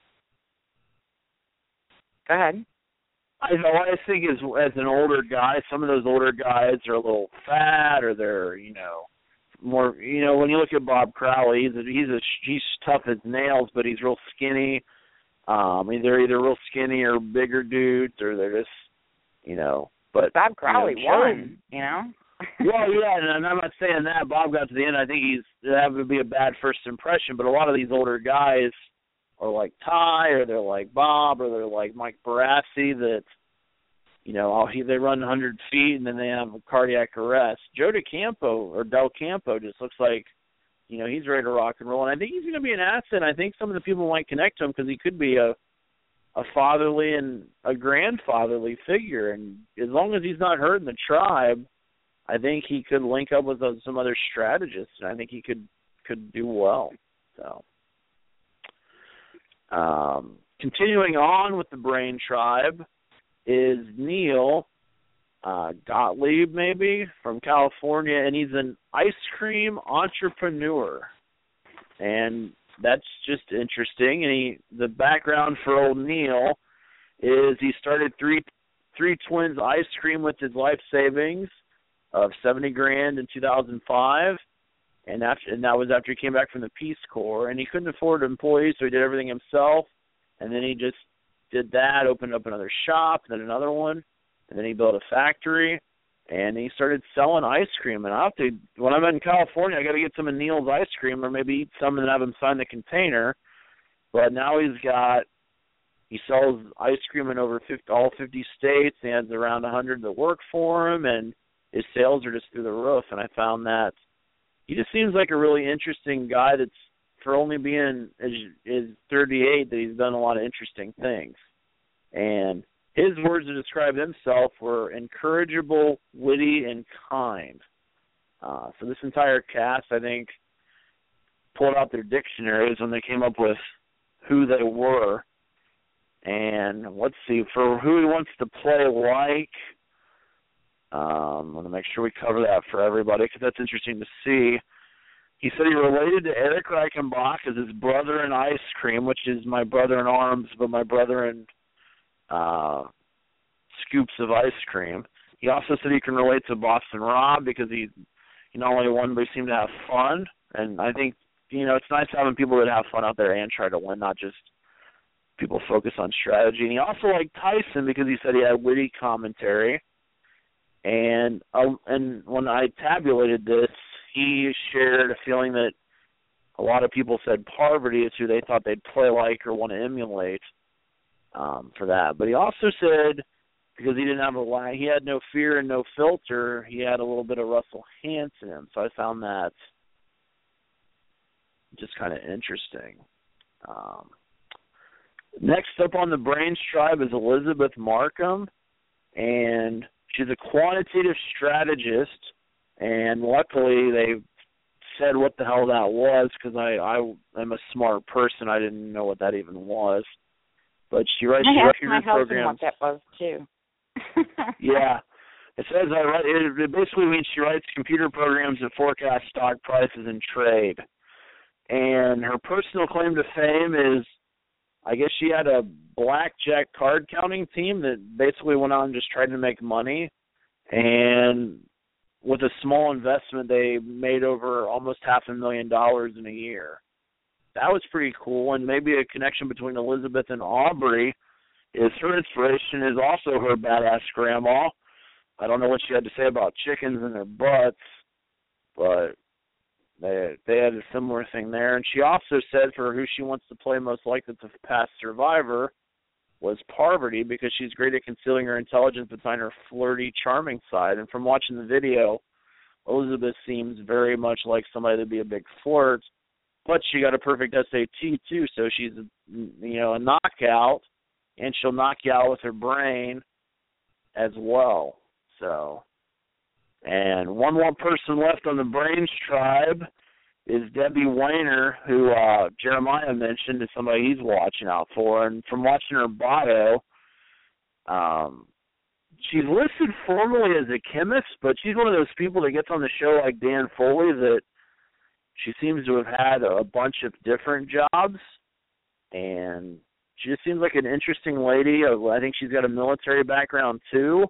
Speaker 4: Go ahead.
Speaker 7: I know. I think as as an older guy, some of those older guys are a little fat, or they're you know more. You know, when you look at Bob Crowley, he's a, he's a he's tough as nails, but he's real skinny. Um, they're either real skinny or bigger dudes, or they're just you know. But
Speaker 4: Bob Crowley
Speaker 7: you know,
Speaker 4: won. You know.
Speaker 7: Well, yeah, and I'm not saying that. Bob got to the end. I think he's that would be a bad first impression. But a lot of these older guys are like Ty, or they're like Bob, or they're like Mike Barassi. That you know, he, they run one hundred feet and then they have a cardiac arrest. Joe DeCampo or Del Campo just looks like you know he's ready to rock and roll. And I think he's going to be an asset. I think some of the people might connect to him because he could be a a fatherly and a grandfatherly figure. And as long as he's not hurting the tribe, I think he could link up with some other strategists, and I think he could could do well. So, um, continuing on with the Brain Tribe is Neil uh, Gottlieb, maybe, from California, and he's an ice cream entrepreneur. And that's just interesting. And he, the background for old Neil is he started Three Three Twins Ice Cream with his life savings of seventy grand in two thousand five, and after and that was after he came back from the Peace Corps, and he couldn't afford employees, so he did everything himself. And then he just did that, opened up another shop, then another one, and then he built a factory, and he started selling ice cream. And I have to, when I'm in California, I got to get some of Neil's ice cream, or maybe eat some and have him sign the container. But now he's got he sells ice cream in over fifty, all fifty states. He has around one hundred that work for him, and his sales are just through the roof. And I found that he just seems like a really interesting guy that's, for only being is, is thirty-eight, that he's done a lot of interesting things. And his words to describe himself were incorrigible, witty, and kind. Uh, so this entire cast, I think, pulled out their dictionaries when they came up with who they were. And let's see, for who he wants to play like, um, I want to make sure we cover that for everybody because that's interesting to see. He said he related to Eric Reichenbach as his brother in ice cream, which is my brother in arms, but my brother in uh, scoops of ice cream. He also said he can relate to Boston Rob because he, he not only won, but he seemed to have fun. And I think, you know, it's nice having people that have fun out there and try to win, not just people focus on strategy. And he also liked Tyson because he said he had witty commentary. And uh, and when I tabulated this, he shared a feeling that a lot of people said Parvati is who they thought they'd play like or want to emulate um, for that. But he also said, because he didn't have a lie, he had no fear and no filter, he had a little bit of Russell Hantz in him. So I found that just kind of interesting. Um, next up on the Brains Tribe is Elizabeth Markham, and she's a quantitative strategist. And luckily, they said what the hell that was because I, I am a smart person. I didn't know what that even was. But she writes
Speaker 4: I asked my husband
Speaker 7: programs.
Speaker 4: what that was too.
Speaker 7: Yeah, it says I write. It, it basically means she writes computer programs that forecast stock prices and trade. And her personal claim to fame is, I guess she had a blackjack card counting team that basically went out and just tried to make money. And with a small investment, they made over almost half a million dollars in a year. That was pretty cool, and maybe a connection between Elizabeth and Aubrey is her inspiration is also her badass grandma. I don't know what she had to say about chickens and their butts, but they they had a similar thing there. And she also said for who she wants to play most likely to pass Survivor was Parvati because she's great at concealing her intelligence behind her flirty, charming side. And from watching the video, Elizabeth seems very much like somebody that'd be a big flirt, but she got a perfect S A T too, so she's, you know, a knockout, and she'll knock you out with her brain as well. So, and one more person left on the Brains Tribe is Debbie Weiner, who uh, Jeremiah mentioned is somebody he's watching out for. And from watching her bio, um, she's listed formally as a chemist, but she's one of those people that gets on the show like Dan Foley that she seems to have had a bunch of different jobs. And she just seems like an interesting lady. I think she's got a military background too.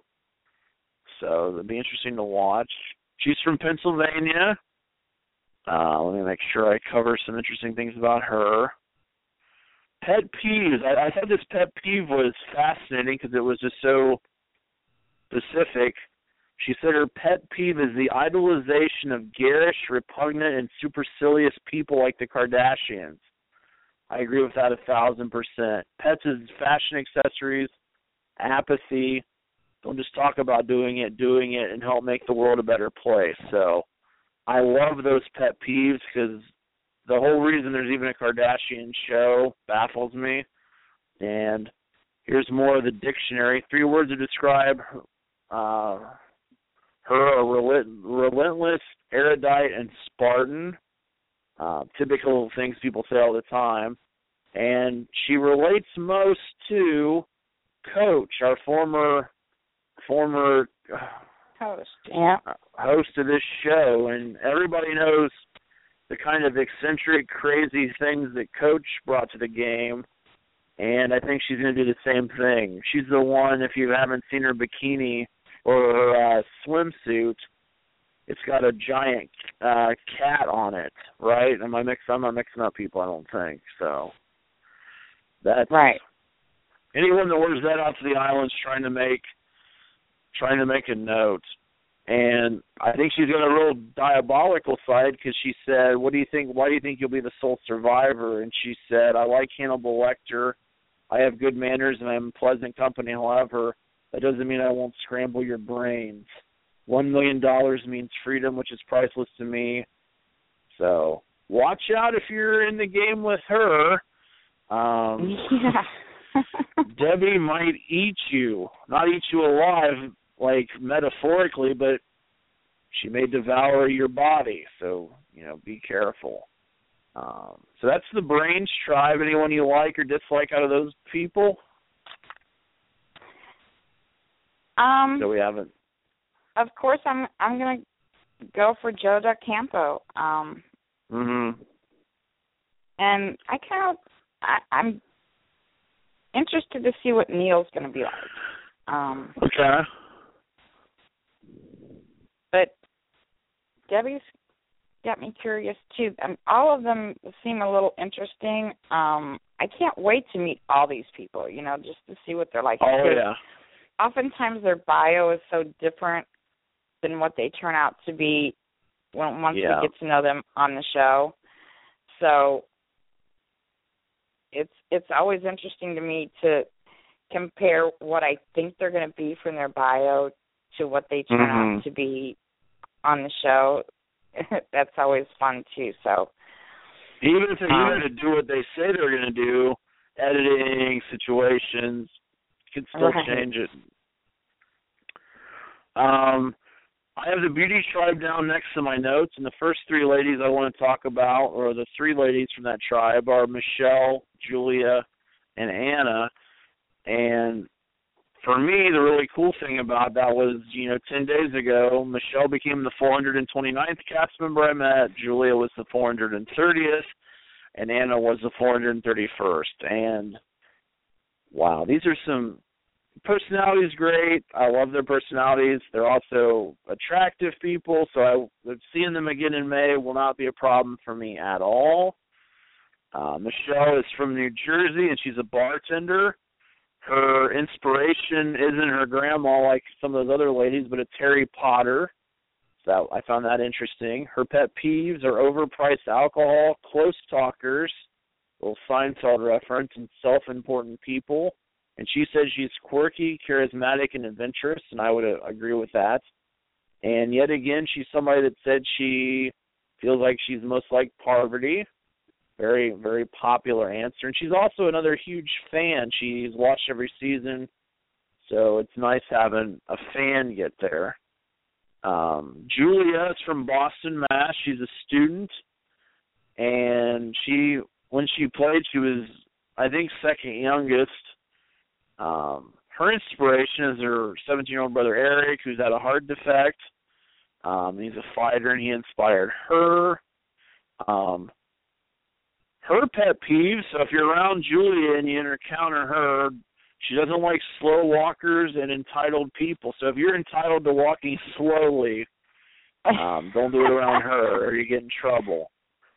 Speaker 7: So it'll be interesting to watch. She's from Pennsylvania. Uh, let me make sure I cover some interesting things about her. Pet peeves. I, I thought this pet peeve was fascinating because it was just so specific. She said her pet peeve is the idolization of garish, repugnant, and supercilious people like the Kardashians. I agree with that a thousand percent. Pets is fashion accessories, apathy. Don't just talk about doing it, doing it, and help make the world a better place. So I love those pet peeves because the whole reason there's even a Kardashian show baffles me. And here's more of the dictionary. Three words to describe uh, her: relent- relentless, erudite, and Spartan. Uh, typical things people say all the time. And she relates most to Coach, our former former
Speaker 4: host, yeah,
Speaker 7: host of this show, and everybody knows the kind of eccentric, crazy things that Coach brought to the game, and I think she's going to do the same thing. She's the one, if you haven't seen her bikini or her uh, swimsuit, it's got a giant uh, cat on it, right? Am I mixing? I'm not mixing up people, I don't think. So that's
Speaker 4: right.
Speaker 7: Anyone that wears that out to the islands trying to make trying to make a note. And I think she's got a real diabolical side because she said, what do you think, why do you think you'll be the sole survivor? And she said, I like Hannibal Lecter I have good manners and I'm pleasant company. However, that doesn't mean I won't scramble your brains. One million dollars means freedom, which is priceless to me. So watch out if you're in the game with her. Um,
Speaker 4: yeah.
Speaker 7: Debbie might eat you. Not eat you alive, like metaphorically, but she may devour your body. So, you know, be careful. Um, so that's the Brains tribe. Anyone you like or dislike out of those people?
Speaker 4: Um,
Speaker 7: So we haven't.
Speaker 4: Of course, I'm I'm gonna go for Joe D'Acampo. Um,
Speaker 7: Mm-hmm.
Speaker 4: and I kind of I, I'm interested to see what Neil's gonna be like. Um,
Speaker 7: Okay.
Speaker 4: but Debbie's got me curious too. Um, all of them seem a little interesting. Um, I can't wait to meet all these people. You know, just to see what they're like.
Speaker 7: Oh,
Speaker 4: Because
Speaker 7: yeah.
Speaker 4: oftentimes their bio is so different than what they turn out to be when once
Speaker 7: Yeah.
Speaker 4: we get to know them on the show. So it's it's always interesting to me to compare what I think they're going to be from their bio to what they turn
Speaker 7: Mhm.
Speaker 4: out to be on the show. That's always fun too. So
Speaker 7: Even if they
Speaker 4: Um,
Speaker 7: even to do what they say they're going to do, editing, situations, can still
Speaker 4: Right.
Speaker 7: change it. Um, I have the Beauty Tribe down next to my notes, and the first three ladies I want to talk about, or the three ladies from that tribe, are Michelle, Julia, and Anna. And for me, the really cool thing about that was, you know, ten days ago, Michelle became the four hundred twenty-ninth cast member I met, Julia was the four hundred thirtieth, and Anna was the four hundred thirty-first. And, wow, these are some personalities great. I love their personalities. They're also attractive people, so I, seeing them again in May will not be a problem for me at all. Uh, Michelle is from New Jersey, and she's a bartender. Her inspiration isn't her grandma like some of those other ladies, but it's Harry Potter. So I found that interesting. Her pet peeves are overpriced alcohol, close talkers, little Seinfeld reference, and self-important people. And she says she's quirky, charismatic, and adventurous, and I would uh, agree with that. And yet again, she's somebody that said she feels like she's most like Parvati. Very, very popular answer. And she's also another huge fan. She's watched every season, so it's nice having a fan get there. Um, Julia is from Boston, Mass. She's a student, and she, when she played, she was, I think, second youngest. Um, her inspiration is her seventeen-year-old brother Eric, who's had a heart defect. Um, he's a fighter, and he inspired her. Um, her pet peeves, so if you're around Julia and you encounter her, she doesn't like slow walkers and entitled people. So if you're entitled to walking slowly, um, don't do it around her or you get in trouble.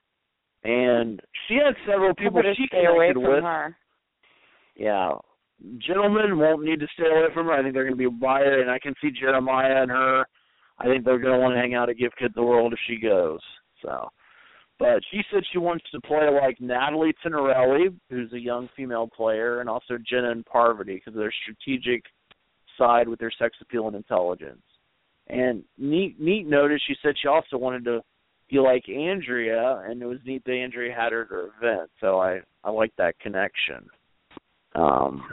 Speaker 7: And she had several people
Speaker 4: I better
Speaker 7: she
Speaker 4: stay away
Speaker 7: connected
Speaker 4: from
Speaker 7: with.
Speaker 4: her.
Speaker 7: Yeah. Gentlemen won't need to stay away from her. I think they're going to be by her, and I can see Jeremiah and her. I think they're going to want to hang out at Give Kids the World if she goes. So, but she said she wants to play like Natalie Tenorelli, who's a young female player, and also Jenna and Parvati because of their strategic side with their sex appeal and intelligence. And neat, neat notice, she said she also wanted to be like Andrea, and it was neat that Andrea had her at her event. So I, I like that connection. Um,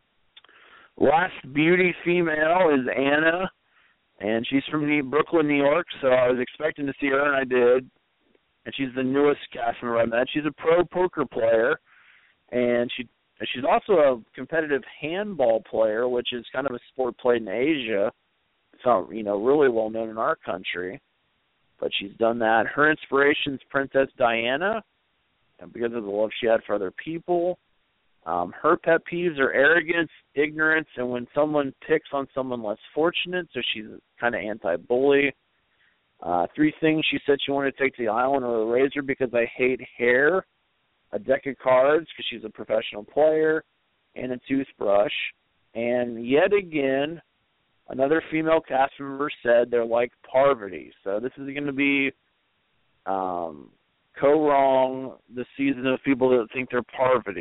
Speaker 7: last beauty female is Anna, and she's from New- Brooklyn, New York, so I was expecting to see her, and I did. And she's the newest cast member I met. She's a pro poker player, and she she's also a competitive handball player, which is kind of a sport played in Asia. It's not, you know, really well known in our country, but she's done that. Her inspiration is Princess Diana, and because of the love she had for other people. Um, her pet peeves are arrogance, ignorance, and when someone picks on someone less fortunate, so she's kind of anti-bully. Uh, three things she said she wanted to take to the island or a razor because I hate hair, a deck of cards because she's a professional player, and a toothbrush. And yet again, another female cast member said they're like Parvati. So this is going to be um, co-wrong the season of people that think they're Parvati.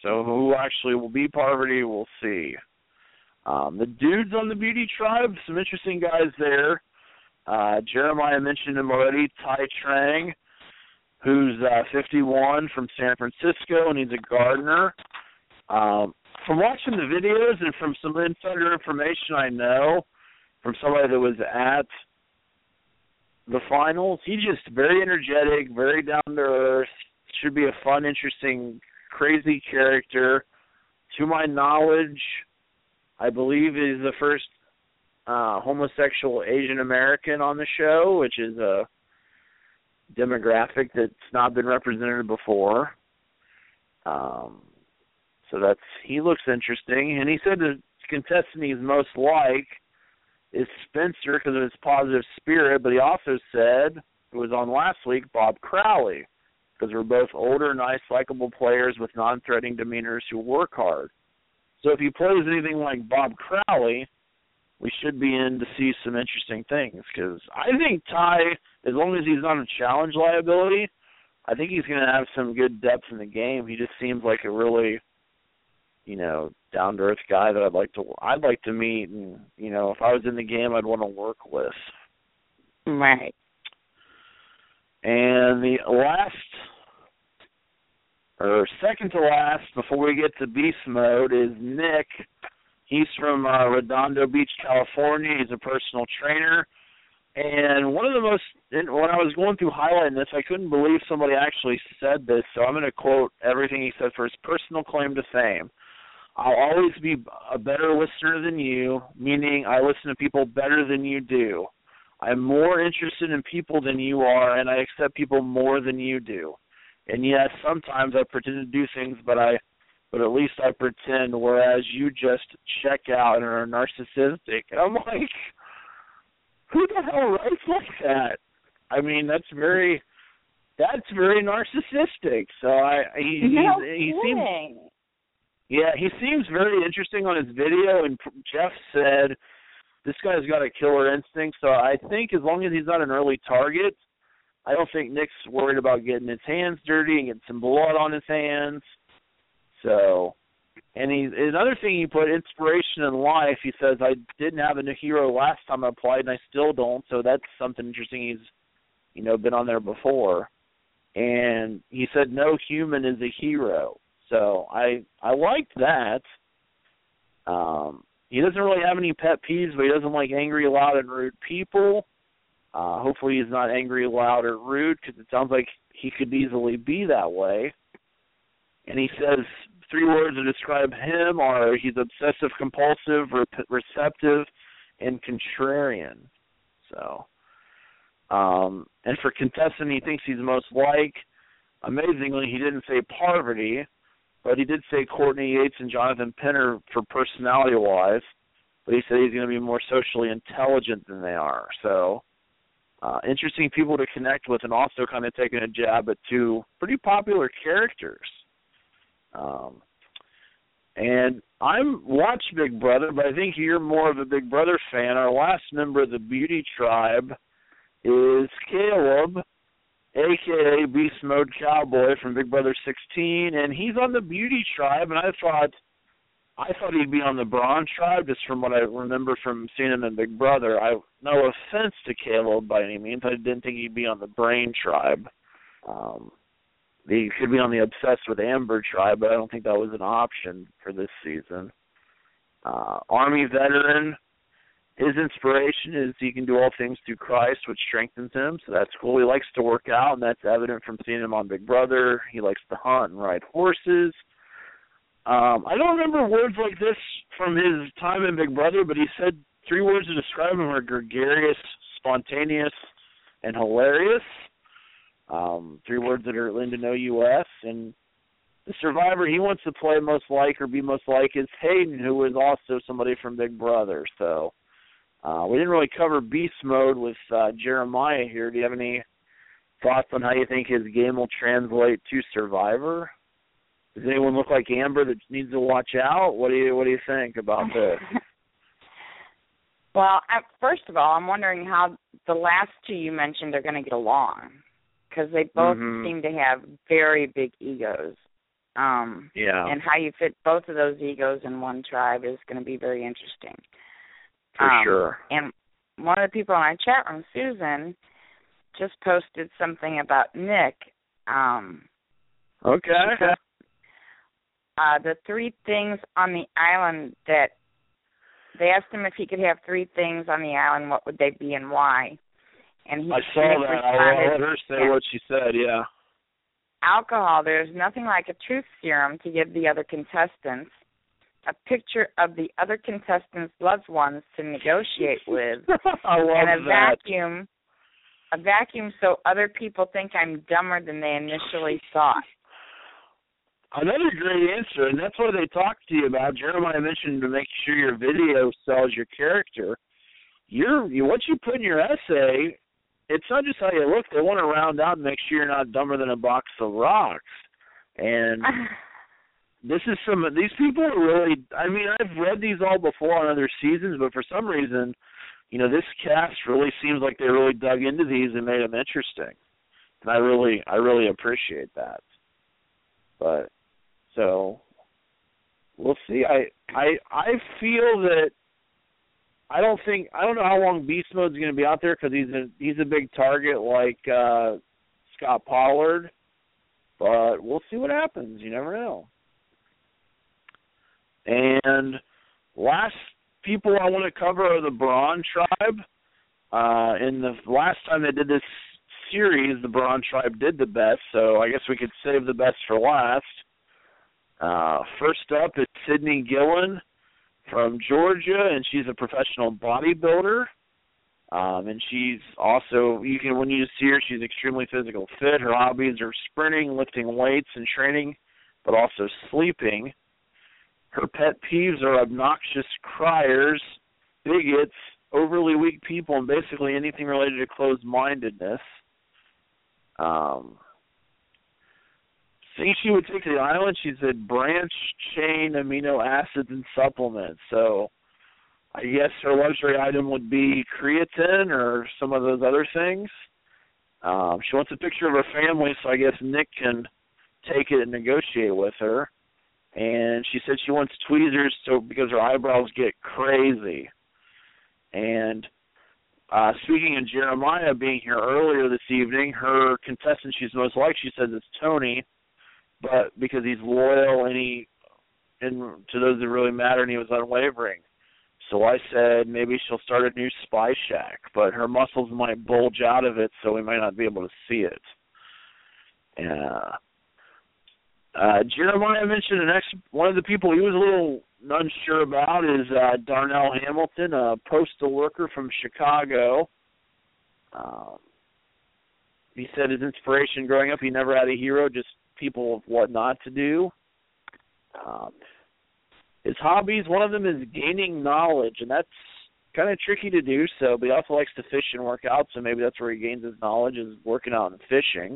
Speaker 7: So who actually will be Parvati, we'll see. Um, the dudes on the Beauty Tribe, some interesting guys there. Uh, Jeremiah mentioned him already, Ty Trang, who's uh, fifty-one from San Francisco, and he's a gardener. Um, from watching the videos and from some insider information I know from somebody that was at the finals, he's just very energetic, very down to earth, should be a fun, interesting, crazy character. To my knowledge, I believe he's the first uh, homosexual Asian American on the show, which is a demographic that's not been represented before. Um, so that's he looks interesting. And he said the contestant he's most like is Spencer because of his positive spirit, but he also said, it was on last week, Bob Crowley, because we're both older, nice, likable players with non-threatening demeanors who work hard. So if he plays anything like Bob Crowley, we should be in to see some interesting things, because I think Ty, as long as he's not a challenge liability, I think he's going to have some good depth in the game. He just seems like a really, you know, down-to-earth guy that I'd like to I'd like to meet, and, you know, if I was in the game, I'd want to work with.
Speaker 4: Right.
Speaker 7: And the last, or second to last, before we get to beast mode, is Nick. He's from uh, Redondo Beach, California. He's a personal trainer. And one of the most, when I was going through highlighting this, I couldn't believe somebody actually said this, so I'm going to quote everything he said for his personal claim to fame. I'll always be a better listener than you, meaning I listen to people better than you do. I'm more interested in people than you are, and I accept people more than you do. And yes, sometimes I pretend to do things, but I, but at least I pretend, whereas you just check out and are narcissistic. And I'm like, who the hell writes like that? I mean, that's very, that's very narcissistic. So I, he,
Speaker 4: no
Speaker 7: he, he
Speaker 4: kidding.
Speaker 7: seems, yeah, he seems very interesting on his video. And Jeff said, this guy's got a killer instinct. So I think as long as he's not an early target, I don't think Nick's worried about getting his hands dirty and getting some blood on his hands. So, and he, another thing he put, inspiration in life, he says, I didn't have a new hero last time I applied, and I still don't, so that's something interesting. He's, you know, been on there before. And he said, no human is a hero. So I I liked that. Um, he doesn't really have any pet peeves, but he doesn't like angry, loud, and rude people. Uh, hopefully he's not angry, loud, or rude, because it sounds like he could easily be that way. And he says three words to describe him are he's obsessive, compulsive, rep- receptive, and contrarian. So, um, and for contestant he thinks he's most like, amazingly, he didn't say Parvati, but he did say Courtney Yates and Jonathan Penner for personality-wise, but he said he's going to be more socially intelligent than they are. So, uh, interesting people to connect with, and also kind of taking a jab at two pretty popular characters. Um, and I'm watch Big Brother, but I think you're more of a Big Brother fan. Our last member of the Beauty Tribe is Caleb, a k a. Beast Mode Cowboy from Big Brother sixteen, and he's on the Beauty Tribe, and I thought I thought he'd be on the Brawn Tribe, just from what I remember from seeing him in Big Brother. I no offense to Caleb by any means. I didn't think he'd be on the Brain Tribe. Um, he could be on the Obsessed with Amber Tribe, but I don't think that was an option for this season. Uh, Army veteran. His inspiration is he can do all things through Christ, which strengthens him, so that's cool. He likes to work out, and that's evident from seeing him on Big Brother. He likes to hunt and ride horses. Um, I don't remember words like this from his time in Big Brother, but he said three words to describe him are gregarious, spontaneous, and hilarious. Um, three words that are Linda No U S. And the Survivor he wants to play most like or be most like is Hayden, who is also somebody from Big Brother. So uh, we didn't really cover Beast Mode with uh, Jeremiah here. Do you have any thoughts on how you think his game will translate to Survivor? Does anyone look like Amber that needs to watch out? What do you What do you think about this?
Speaker 4: Well, I, first of all, I'm wondering how the last two you mentioned are going to get along, because they both
Speaker 7: mm-hmm.
Speaker 4: seem to have very big egos. Um,
Speaker 7: yeah.
Speaker 4: And how you fit both of those egos in one tribe is going to be very interesting.
Speaker 7: For
Speaker 4: um,
Speaker 7: sure.
Speaker 4: And one of the people in our chat room, Susan, just posted something about Nick. Um,
Speaker 7: okay.
Speaker 4: Because, uh, the three things on the island that they asked him if he could have three things on the island, what would they be and why? And he
Speaker 7: I saw
Speaker 4: Nick
Speaker 7: that.
Speaker 4: responded,
Speaker 7: I'll let her say
Speaker 4: yeah,
Speaker 7: what she said, yeah.
Speaker 4: Alcohol, there's nothing like a truth serum to give the other contestants a picture of the other contestants' loved ones to negotiate with,
Speaker 7: I love
Speaker 4: and a
Speaker 7: that.
Speaker 4: vacuum, a vacuum so other people think I'm dumber than they initially thought.
Speaker 7: Another great answer, and that's what they talked to you about. Jeremiah mentioned to make sure your video sells your character. You're, you, what you put in your essay, it's not just how you look. They want to round out and make sure you're not dumber than a box of rocks. And this is some of these people are really, I mean, I've read these all before on other seasons, but for some reason, you know, this cast really seems like they really dug into these and made them interesting. And I really, I really appreciate that. But, so, we'll see. I, I, I feel that, I don't think, I don't know how long Beast Mode's going to be out there because he's a, he's a big target like uh, Scott Pollard. But we'll see what happens. You never know. And last people I want to cover are the Braun tribe. Uh, in the last time they did this series, the Braun tribe did the best, so I guess we could save the best for last. Uh, first up is Sydney Gillen from Georgia, and she's a professional bodybuilder. Um, and she's also, you can when you see her, she's extremely physical fit. Her hobbies are sprinting, lifting weights, and training, but also sleeping. Her pet peeves are obnoxious criers, bigots, overly weak people, and basically anything related to closed-mindedness. Um, things she would take to the island, she said branch-chain amino acids and supplements. So I guess her luxury item would be creatine or some of those other things. Um, she wants a picture of her family, so I guess Nick can take it and negotiate with her. And she said she wants tweezers so because her eyebrows get crazy. And uh, speaking of Jeremiah being here earlier this evening, her contestant she's most like, she says it's Tony, but because he's loyal and he, and to those that really matter, and he was unwavering. So I said maybe she'll start a new spy shack, but her muscles might bulge out of it, so we might not be able to see it. Yeah. Uh, Jeremiah mentioned the next one of the people he was a little unsure about is uh, Darnell Hamilton, a postal worker from Chicago. Um, he said his inspiration growing up, he never had a hero, just people of what not to do. Um, his hobbies, one of them is gaining knowledge, and that's kind of tricky to do. So, but he also likes to fish and work out, so maybe that's where he gains his knowledge is working out and fishing.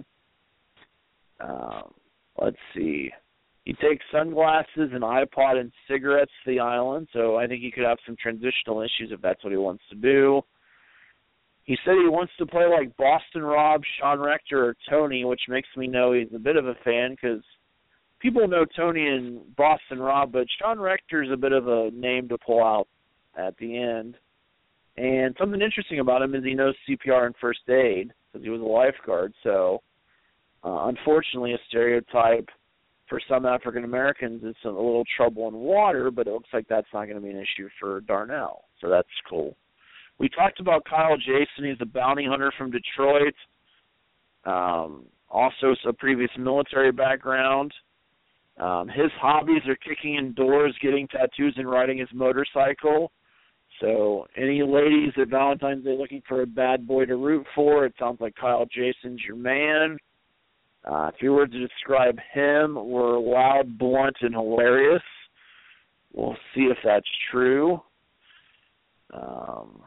Speaker 7: Um, Let's see. He takes sunglasses, an iPod, and cigarettes to the island, so I think he could have some transitional issues if that's what he wants to do. He said he wants to play like Boston Rob, Sean Rector, or Tony, which makes me know he's a bit of a fan because people know Tony and Boston Rob, but Sean Rector's a bit of a name to pull out at the end. And something interesting about him is he knows C P R and first aid because he was a lifeguard, so... Uh, unfortunately, a stereotype for some African Americans is a little trouble in water, but it looks like that's not going to be an issue for Darnell, so that's cool. We talked about Kyle Jason. He's a bounty hunter from Detroit, um, also a previous military background. Um, his hobbies are kicking in doors, getting tattoos, and riding his motorcycle. So any ladies at Valentine's Day looking for a bad boy to root for, it sounds like Kyle Jason's your man. Uh, if you were to describe him, we're loud, blunt, and hilarious. We'll see if that's true. Um,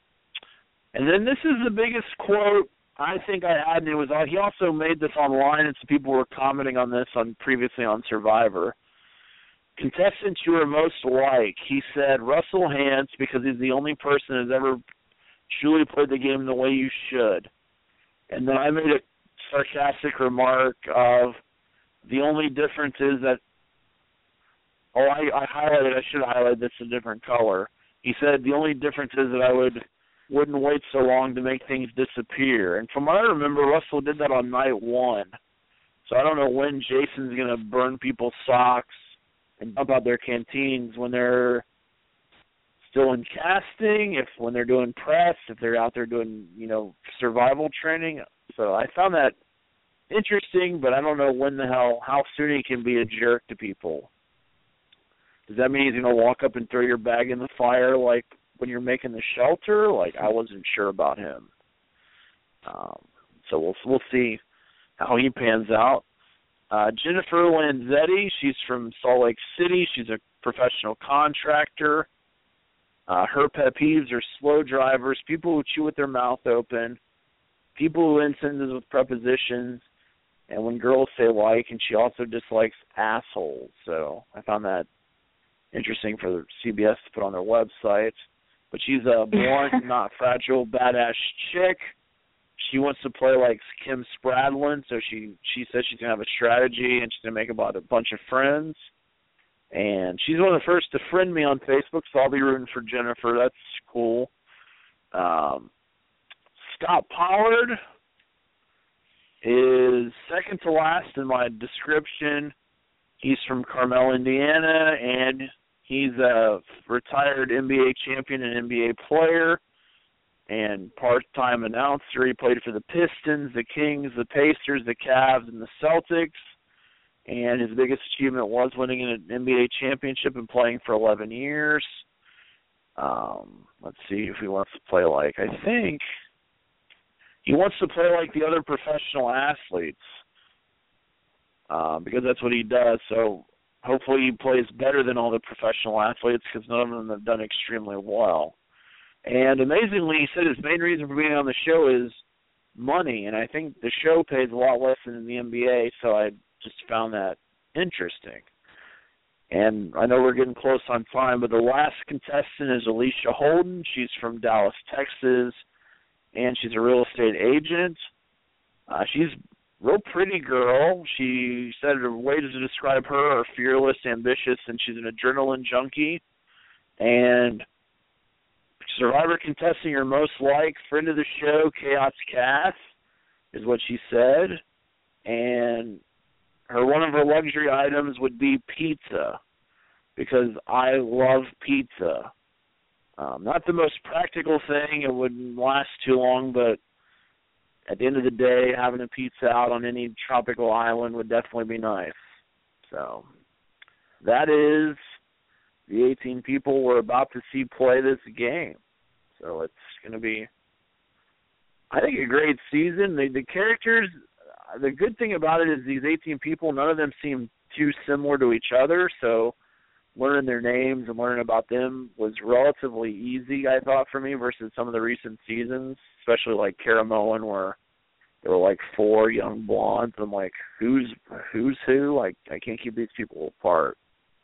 Speaker 7: and then this is the biggest quote I think I had, and it was he also made this online, and some people were commenting on this on previously on Survivor. Contestants you are most like, he said Russell Hantz because he's the only person who's ever truly played the game the way you should. And then I made a sarcastic remark of the only difference is that, oh, I, I highlighted, I should highlight this a different color. He said the only difference is that I would, wouldn't wait so long to make things disappear. And from what I remember, Russell did that on night one. So I don't know when Jason's going to burn people's socks and dump out their canteens when they're still in casting, if when they're doing press, if they're out there doing, you know, survival training. So I found that interesting, but I don't know when the hell, how soon he can be a jerk to people. Does that mean he's going to walk up and throw your bag in the fire like when you're making the shelter? Like, I wasn't sure about him. Um, so we'll we'll see how he pans out. Uh, Jennifer Lanzetti, she's from Salt Lake City. She's a professional contractor. Uh, her pet peeves are slow drivers, people who chew with their mouth open, people who end sentences with prepositions, and when girls say like, and she also dislikes assholes. So I found that interesting for C B S to put on their website. But she's a blunt, not fragile, badass chick. She wants to play like Kim Spradlin, so she, she says she's going to have a strategy and she's going to make about a bunch of friends. And she's one of the first to friend me on Facebook, so I'll be rooting for Jennifer. That's cool. Um, Scott Pollard is second to last in my description. He's from Carmel, Indiana, and he's a retired N B A champion and N B A player and part-time announcer. He played for the Pistons, the Kings, the Pacers, the Cavs, and the Celtics. And his biggest achievement was winning an N B A championship and playing for eleven years. Um, let's see if he wants to play like, I think he wants to play like the other professional athletes uh, because that's what he does. So hopefully he plays better than all the professional athletes because none of them have done extremely well. And amazingly, he said his main reason for being on the show is money, and I think the show pays a lot less than in the N B A, so I just found that interesting. And I know we're getting close on time, but the last contestant is Alicia Holden. She's from Dallas, Texas, and she's a real estate agent. Uh, she's a real pretty girl. She said her ways to describe her are fearless, ambitious, and she's an adrenaline junkie. And Survivor contestant you're most like, friend of the show, Chaos Kath, is what she said. And her one of her luxury items would be pizza, because I love pizza. Um, not the most practical thing, it wouldn't last too long, but at the end of the day, having a pizza out on any tropical island would definitely be nice. So that is the eighteen people we're about to see play this game. So it's going to be, I think, a great season. The, the characters, the good thing about it is these eighteen people, none of them seem too similar to each other, so learning their names and learning about them was relatively easy, I thought, for me, versus some of the recent seasons, especially like Caramoan, where there were like four young blondes. I'm like, who's who's who? Like, I can't keep these people apart.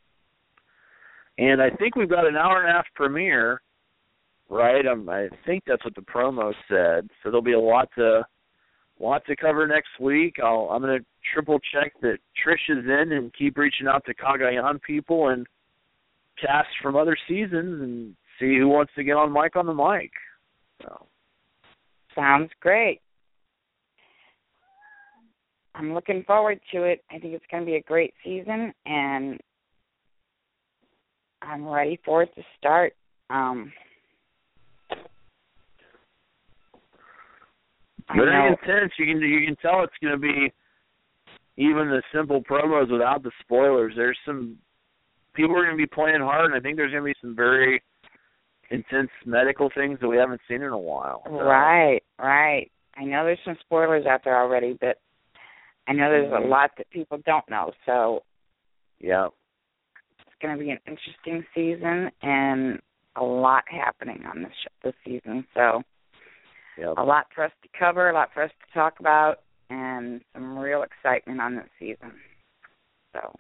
Speaker 7: And I think we've got an hour and a half premiere, right? Um, I think that's what the promo said. So there'll be a lot to lot to cover next week. I'll, I'm going to triple check that Trish is in and keep reaching out to Cagayan people and cast from other seasons and see who wants to get on Mike on the mic. So.
Speaker 4: Sounds great. I'm looking forward to it. I think it's going to be a great season, and I'm ready for it to start. Um,
Speaker 7: Very intense. You can you can tell it's going to be even the simple promos without the spoilers. There's some people are going to be playing hard, and I think there's going to be some very intense medical things that we haven't seen in a while. So.
Speaker 4: Right, right. I know there's some spoilers out there already, but I know there's a lot that people don't know. So
Speaker 7: yeah,
Speaker 4: it's going to be an interesting season and a lot happening on this show, this season. So
Speaker 7: yep.
Speaker 4: a lot for us to cover, a lot for us to talk about, and some real excitement on this season. So,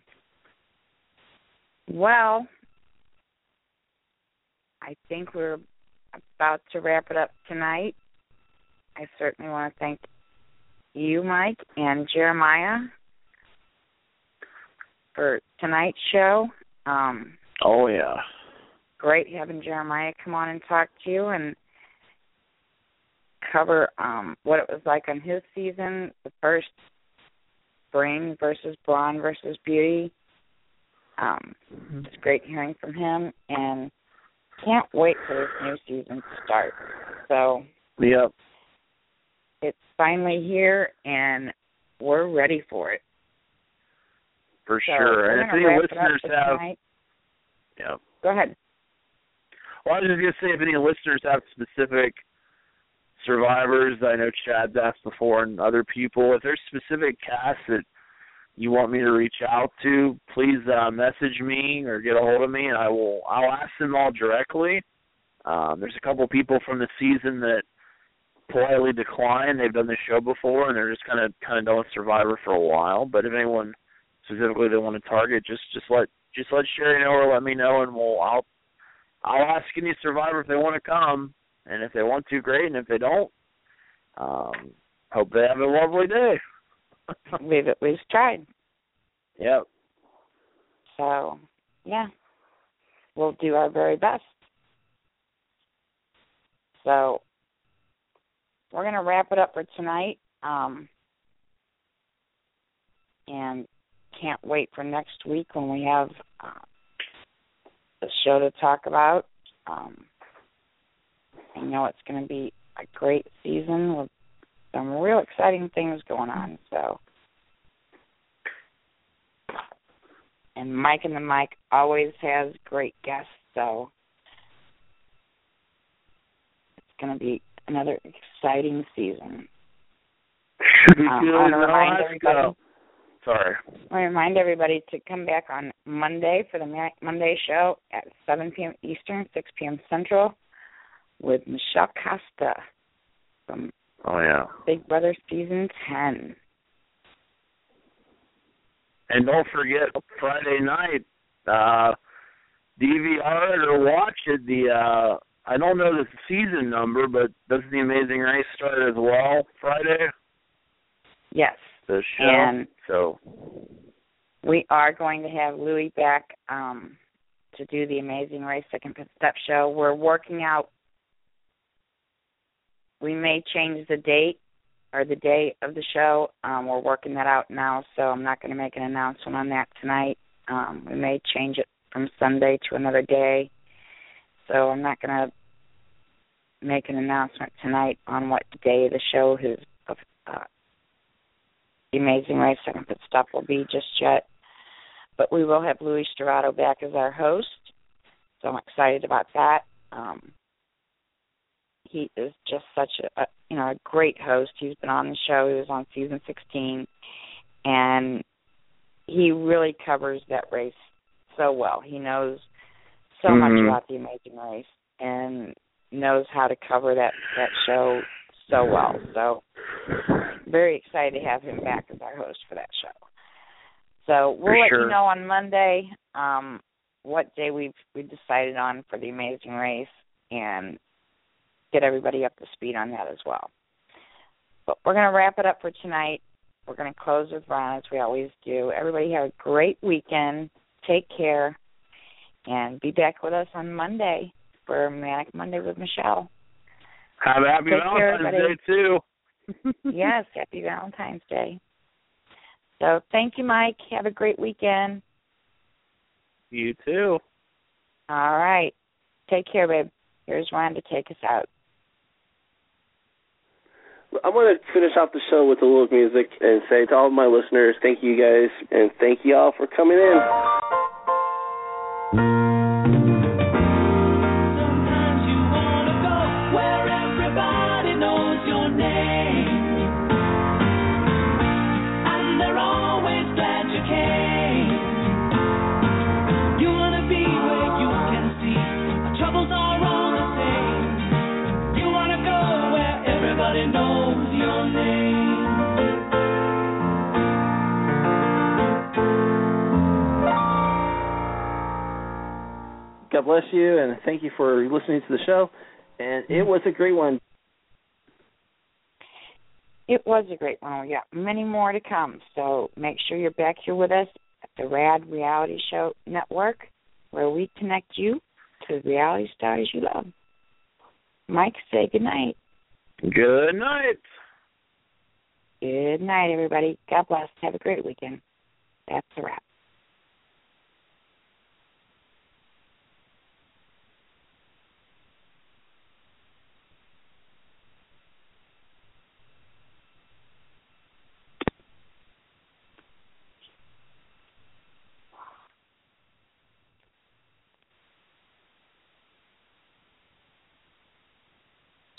Speaker 4: well, I think we're about to wrap it up tonight. I certainly want to thank you, Mike, and Jeremiah for tonight's show. Um,
Speaker 7: oh, yeah.
Speaker 4: Great having Jeremiah come on and talk to you and cover um, what it was like on his season, the first Brain versus Brawn versus Beauty. Um, it's great hearing from him, and can't wait for this new season to start. So,
Speaker 7: yep.
Speaker 4: It's finally here, and we're ready for it.
Speaker 7: For
Speaker 4: so
Speaker 7: sure. And if any listeners have...
Speaker 4: Tonight.
Speaker 7: Yep.
Speaker 4: Go ahead.
Speaker 7: Well, I was just going to say, if any listeners have specific survivors, I know Chad's asked before, and other people, if there's specific casts that you want me to reach out to, please uh, message me or get a hold of me, and I will. I'll ask them all directly. Um, there's a couple people from the season that politely declined. They've done the show before, and they're just kind of kind of done with Survivor for a while. But if anyone specifically they want to target, just just let just let Sherry know or let me know, and we'll I'll I'll ask any Survivor if they want to come, and if they want to, great, and if they don't, um, hope they have a lovely day.
Speaker 4: We've at least tried.
Speaker 7: Yep.
Speaker 4: So, yeah, we'll do our very best. So, we're going to wrap it up for tonight, um, and can't wait for next week when we have uh, a show to talk about. Um, I know it's going to be a great season with some real exciting things going on. So, and Mike and the Mic always has great guests. So it's going to be another exciting season.
Speaker 7: Should be
Speaker 4: um,
Speaker 7: good.
Speaker 4: I want to remind everybody.
Speaker 7: Go. Sorry.
Speaker 4: I want to remind everybody to come back on Monday for the Monday show at seven p.m. Eastern, six p.m. Central, with Michelle Costa from
Speaker 7: Oh, yeah.
Speaker 4: Big Brother Season ten.
Speaker 7: And don't forget, Friday night, uh, D V R it or watch it. The uh, I don't know the season number, but does the Amazing Race start as well Friday?
Speaker 4: Yes.
Speaker 7: The show.
Speaker 4: And
Speaker 7: so
Speaker 4: we are going to have Louie back um, to do the Amazing Race Second Pit Step show. We're working out. We may change the date or the day of the show. Um, we're working that out now, so I'm not going to make an announcement on that tonight. Um, we may change it from Sunday to another day. So I'm not going to make an announcement tonight on what day the show is, uh, The Amazing Race Second Pit Stop will be just yet. But we will have Louis Storado back as our host, so I'm excited about that. Um, he is just such a, a you know a great host. He's been on the show. He was on season sixteen, and he really covers that race so well. He knows so mm-hmm. much about the Amazing Race and knows how to cover that, that show so well. So very excited to have him back as our host for that show. So we'll
Speaker 7: for
Speaker 4: let
Speaker 7: sure.
Speaker 4: you know on Monday um, what day we've we decided on for the Amazing Race and get everybody up to speed on that as well. But we're going to wrap it up for tonight. We're going to close with Ron, as we always do. Everybody have a great weekend. Take care. And be back with us on Monday for Manic Monday with Michelle.
Speaker 7: Have a happy
Speaker 4: Take
Speaker 7: Valentine's
Speaker 4: care,
Speaker 7: Day, too.
Speaker 4: Yes, happy Valentine's Day. So thank you, Mike. Have a great weekend.
Speaker 7: You too.
Speaker 4: All right. Take care, babe. Here's Ron to take us out.
Speaker 3: I'm going to finish off the show with a little music and say to all of my listeners, thank you guys, and thank you all for coming in.
Speaker 9: Sometimes you want to go where everybody knows your name, and they're always glad you came. You want to be where you can see our troubles are all the same. You want to go where everybody knows your name.
Speaker 3: God bless you, and thank you for listening to the show. And it was a great one.
Speaker 4: It was a great one. We got many more to come, so make sure you're back here with us at the Rad Reality Show Network, where we connect you to the reality stars you love. Mike, say good night.
Speaker 7: Good night.
Speaker 4: Good night, everybody. God bless. Have a great weekend. That's a wrap.